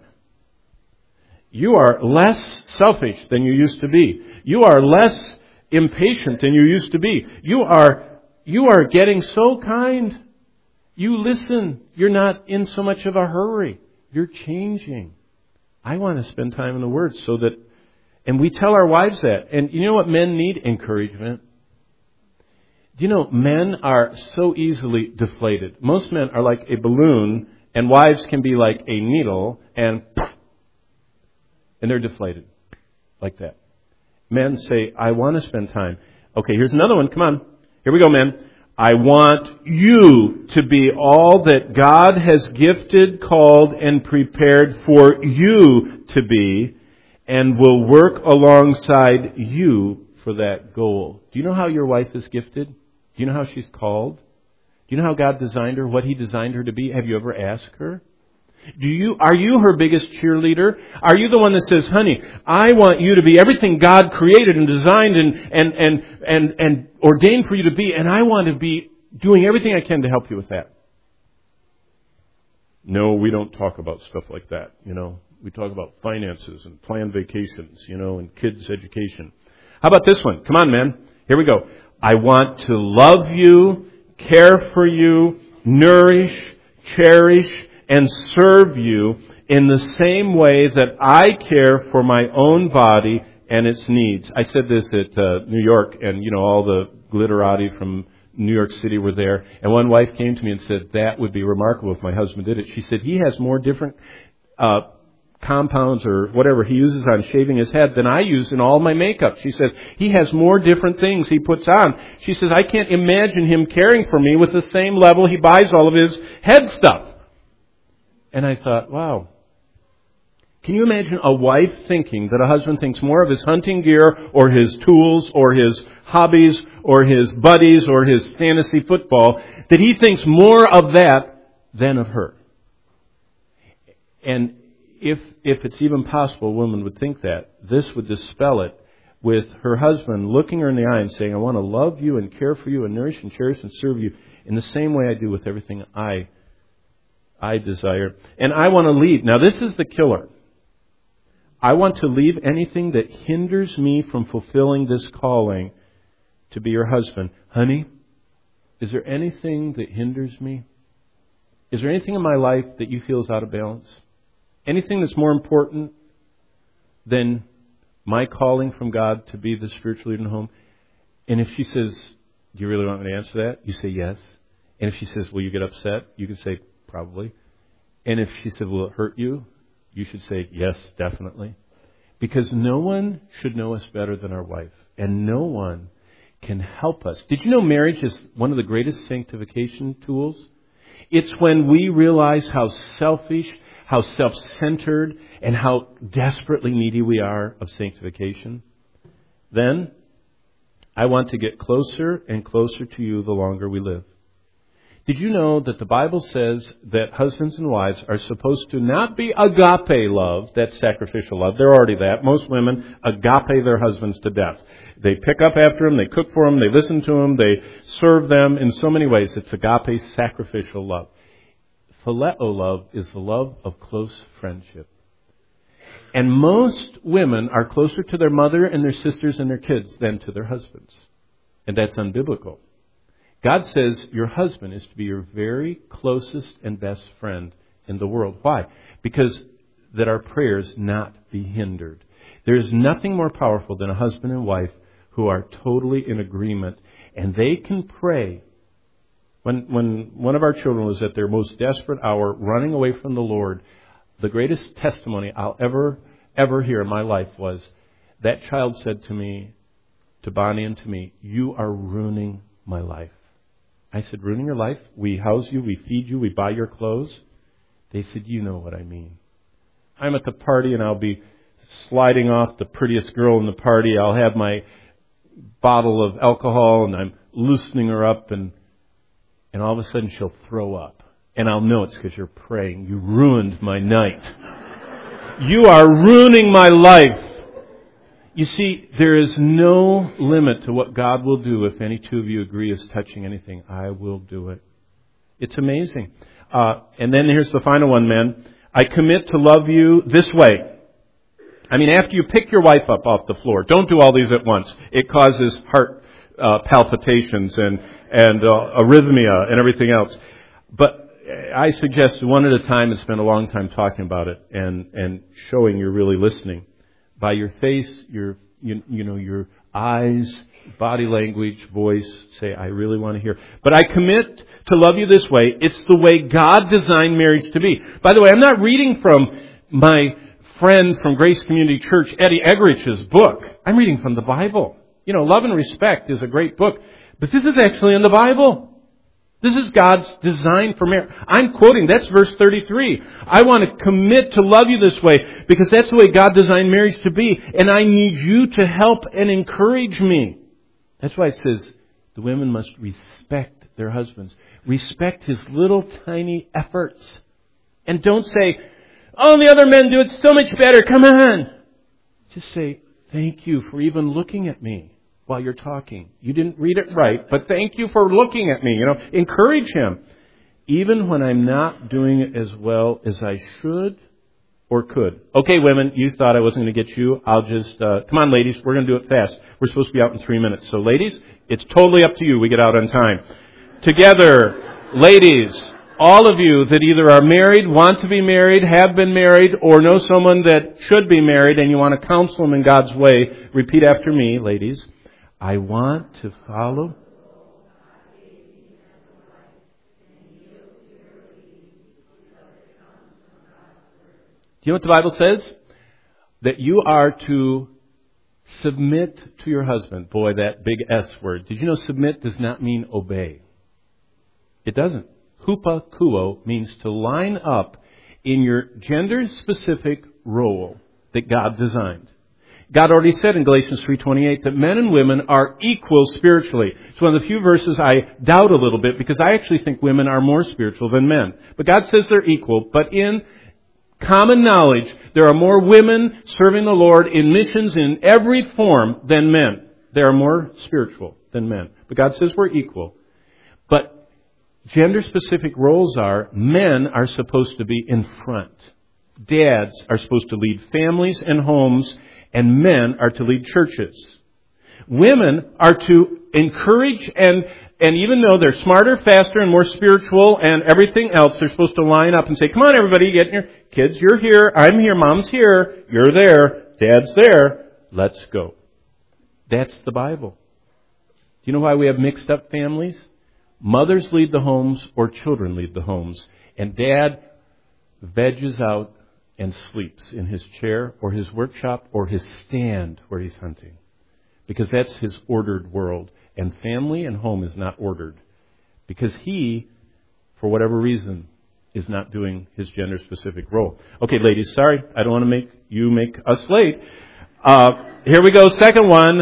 You are less selfish than you used to be. You are less impatient than you used to be. You are getting so kind. You listen. You're not in so much of a hurry. You're changing. I want to spend time in the Word so that, and we tell our wives that. And you know what men need? Encouragement. Do you know, men are so easily deflated. Most men are like a balloon, and wives can be like a needle, and they're deflated. Like that. Men say, I want to spend time. Okay, here's another one. Come on. Here we go, men. I want you to be all that God has gifted, called, and prepared for you to be, and will work alongside you for that goal. Do you know how your wife is gifted? Do you know how she's called? Do you know how God designed her, what He designed her to be? Have you ever asked her? Are you her biggest cheerleader? Are you the one that says, honey, I want you to be everything God created and designed and ordained for you to be, and I want to be doing everything I can to help you with that? No, we don't talk about stuff like that, you know. We talk about finances and planned vacations, you know, and kids' education. How about this one? Come on, man. Here we go. I want to love you, care for you, nourish, cherish, and serve you in the same way that I care for my own body and its needs. I said this at New York, and you know, all the glitterati from New York City were there. And one wife came to me and said, that would be remarkable if my husband did it. She said, he has more different compounds or whatever he uses on shaving his head than I use in all my makeup. She said, he has more different things he puts on. She says, I can't imagine him caring for me with the same level he buys all of his head stuff. And I thought, wow. Can you imagine a wife thinking that a husband thinks more of his hunting gear or his tools or his hobbies or his buddies or his fantasy football, that he thinks more of that than of her? And if it's even possible a woman would think that, this would dispel it with her husband looking her in the eye and saying, I want to love you and care for you and nourish and cherish and serve you in the same way I do with everything I desire. And I want to leave. Now this is the killer. I want to leave anything that hinders me from fulfilling this calling to be your husband. Honey, is there anything that hinders me? Is there anything in my life that you feel is out of balance? Anything that's more important than my calling from God to be the spiritual leader in the home? And if she says, do you really want me to answer that? You say yes. And if she says, will you get upset? You can say, probably. And if she said, will it hurt you? You should say, yes, definitely. Because no one should know us better than our wife. And no one can help us. Did you know marriage is one of the greatest sanctification tools? It's when we realize how selfish, how self-centered, and how desperately needy we are of sanctification. Then, I want to get closer and closer to you the longer we live. Did you know that the Bible says that husbands and wives are supposed to not be agape love, that's sacrificial love, they're already that. Most women agape their husbands to death. They pick up after them, they cook for them, they listen to them, they serve them in so many ways. It's agape sacrificial love. Phileo love is the love of close friendship. And most women are closer to their mother and their sisters and their kids than to their husbands. And that's unbiblical. God says your husband is to be your very closest and best friend in the world. Why? Because that our prayers not be hindered. There is nothing more powerful than a husband and wife who are totally in agreement, and they can pray. When one of our children was at their most desperate hour, running away from the Lord, the greatest testimony I'll ever hear in my life was that child said to me, to Bonnie and to me, "You are ruining my life." I said, "Ruining your life? We house you, we feed you, we buy your clothes?" They said, "You know what I mean. I'm at the party and I'll be sliding off the prettiest girl in the party. I'll have my bottle of alcohol and I'm loosening her up and all of a sudden she'll throw up. And I'll know it's because you're praying. You ruined my night. You are ruining my life." You see, there is no limit to what God will do if any two of you agree as touching anything. I will do it. It's amazing. And then here's the final one, men. I commit to love you this way. I mean, after you pick your wife up off the floor, don't do all these at once. It causes heart palpitations and arrhythmia and everything else. But I suggest one at a time and spend a long time talking about it and showing you're really listening. By your face, your eyes, body language, voice, say, "I really want to hear." But I commit to love you this way. It's the way God designed marriage to be. By the way, I'm not reading from my friend from Grace Community Church, Eddie Eggerich's book. I'm reading from the Bible. Love and Respect is a great book. But this is actually in the Bible. This is God's design for marriage. I'm quoting, that's verse 33. I want to commit to love you this way because that's the way God designed marriage to be. And I need you to help and encourage me. That's why it says the women must respect their husbands. Respect his little tiny efforts. And don't say, "Oh, the other men do it so much better. Come on." Just say, "Thank you for even looking at me while you're talking. You didn't read it right, but thank you for looking at me." Encourage him. Even when I'm not doing it as well as I should or could. Okay, women, you thought I wasn't going to get you. I'll just, come on, ladies, we're going to do it fast. We're supposed to be out in 3 minutes. So, ladies, it's totally up to you. We get out on time. Together, ladies, all of you that either are married, want to be married, have been married, or know someone that should be married and you want to counsel them in God's way, repeat after me, ladies. I want to follow. Do you know what the Bible says? That you are to submit to your husband. Boy, that big S word. Did you know submit does not mean obey? It doesn't. Hupakuo means to line up in your gender-specific role that God designed. God already said in Galatians 3:28 that men and women are equal spiritually. It's one of the few verses I doubt a little bit because I actually think women are more spiritual than men. But God says they're equal. But in common knowledge, there are more women serving the Lord in missions in every form than men. They are more spiritual than men. But God says we're equal. But gender-specific roles are, men are supposed to be in front. Dads are supposed to lead families and homes, and men are to lead churches. Women are to encourage and even though they're smarter, faster, and more spiritual and everything else, they're supposed to line up and say, "Come on, everybody, get in your kids. You're here. I'm here. Mom's here. You're there. Dad's there. Let's go." That's the Bible. Do you know why we have mixed up families? Mothers lead the homes or children lead the homes. And Dad veges out and sleeps in his chair or his workshop or his stand where he's hunting. Because that's his ordered world. And family and home is not ordered. Because he, for whatever reason, is not doing his gender-specific role. Okay, ladies, sorry. I don't want to make us late. Here we go. Second one.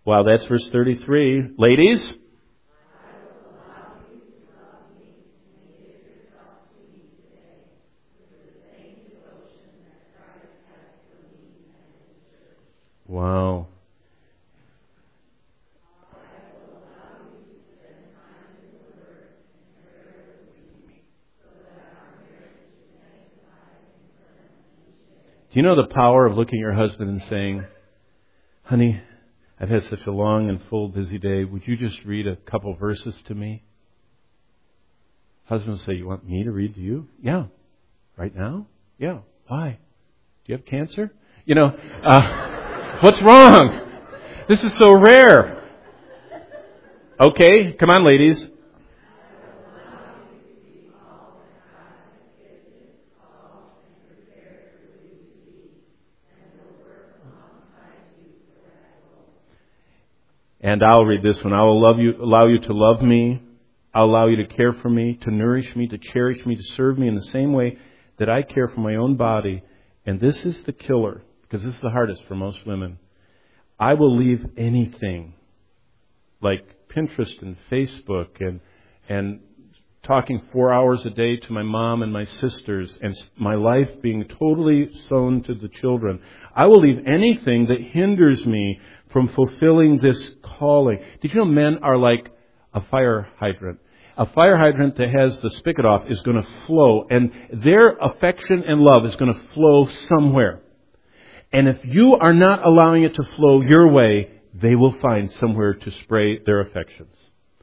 Wow, that's verse 33. Ladies? Wow. Do you know the power of looking at your husband and saying, honey, I've had such a long and full, busy day. Would you just read a couple verses to me? Husbands say, you want me to read to you? Yeah. Right now? Yeah. Why? Do you have cancer? What's wrong? This is so rare. Okay, come on, ladies. And I'll read this one. I will allow you to love me. I'll allow you to care for me, to nourish me, to cherish me, to serve me in the same way that I care for my own body. And this is the killer, because this is the hardest for most women. I will leave anything like Pinterest and Facebook and talking 4 hours a day to my mom and my sisters and my life being totally sown to the children. I will leave anything that hinders me from fulfilling this calling. Did you know men are like a fire hydrant? A fire hydrant that has the spigot off is going to flow, and their affection and love is going to flow somewhere. And if you are not allowing it to flow your way, they will find somewhere to spray their affections.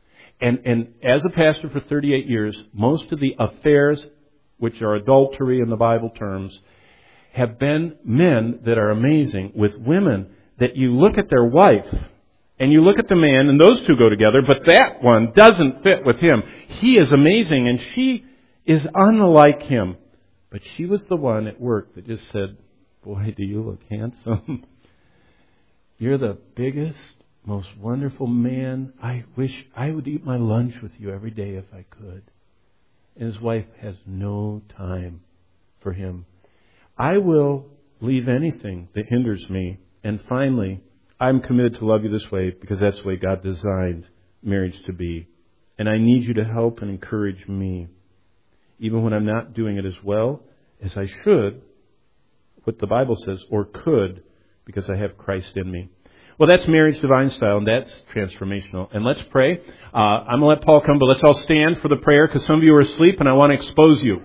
And as a pastor for 38 years, most of the affairs, which are adultery in the Bible terms, have been men that are amazing with women that you look at their wife and you look at the man, and those two go together, but that one doesn't fit with him. He is amazing and she is unlike him. But she was the one at work that just said, boy, do you look handsome. You're the biggest, most wonderful man. I wish I would eat my lunch with you every day if I could. And his wife has no time for him. I will leave anything that hinders me. And finally, I'm committed to love you this way because that's the way God designed marriage to be. And I need you to help and encourage me, even when I'm not doing it as well as I should, what the Bible says, or could, because I have Christ in me. Well, that's Marriage Divine Style, and that's transformational. And let's pray. I'm going to let Paul come, but let's all stand for the prayer, because some of you are asleep, and I want to expose you.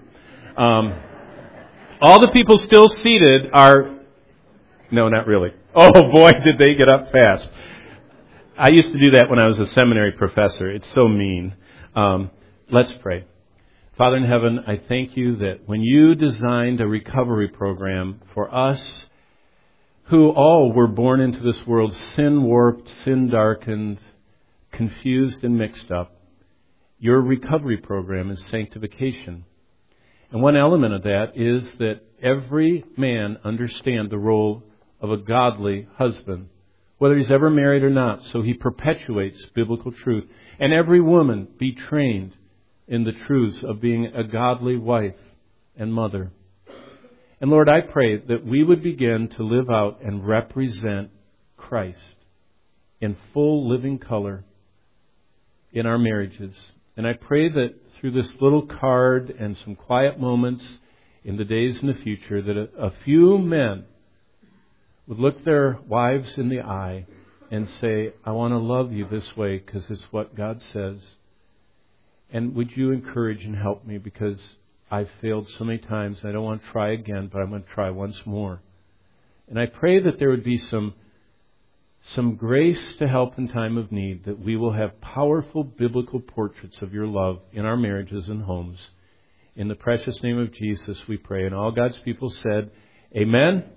All the people still seated are... No, not really. Oh, boy, did they get up fast. I used to do that when I was a seminary professor. It's so mean. Let's pray. Father in heaven, I thank you that when you designed a recovery program for us who all were born into this world sin-warped, sin-darkened, confused and mixed up, your recovery program is sanctification. And one element of that is that every man understand the role of a godly husband, whether he's ever married or not, so he perpetuates biblical truth. And every woman be trained in the truths of being a godly wife and mother. And Lord, I pray that we would begin to live out and represent Christ in full living color in our marriages. And I pray that through this little card and some quiet moments in the days in the future, that a few men would look their wives in the eye and say, I want to love you this way because it's what God says. And would you encourage and help me, because I've failed so many times. I don't want to try again, but I'm going to try once more. And I pray that there would be some grace to help in time of need, that we will have powerful biblical portraits of your love in our marriages and homes. In the precious name of Jesus we pray. And all God's people said, Amen.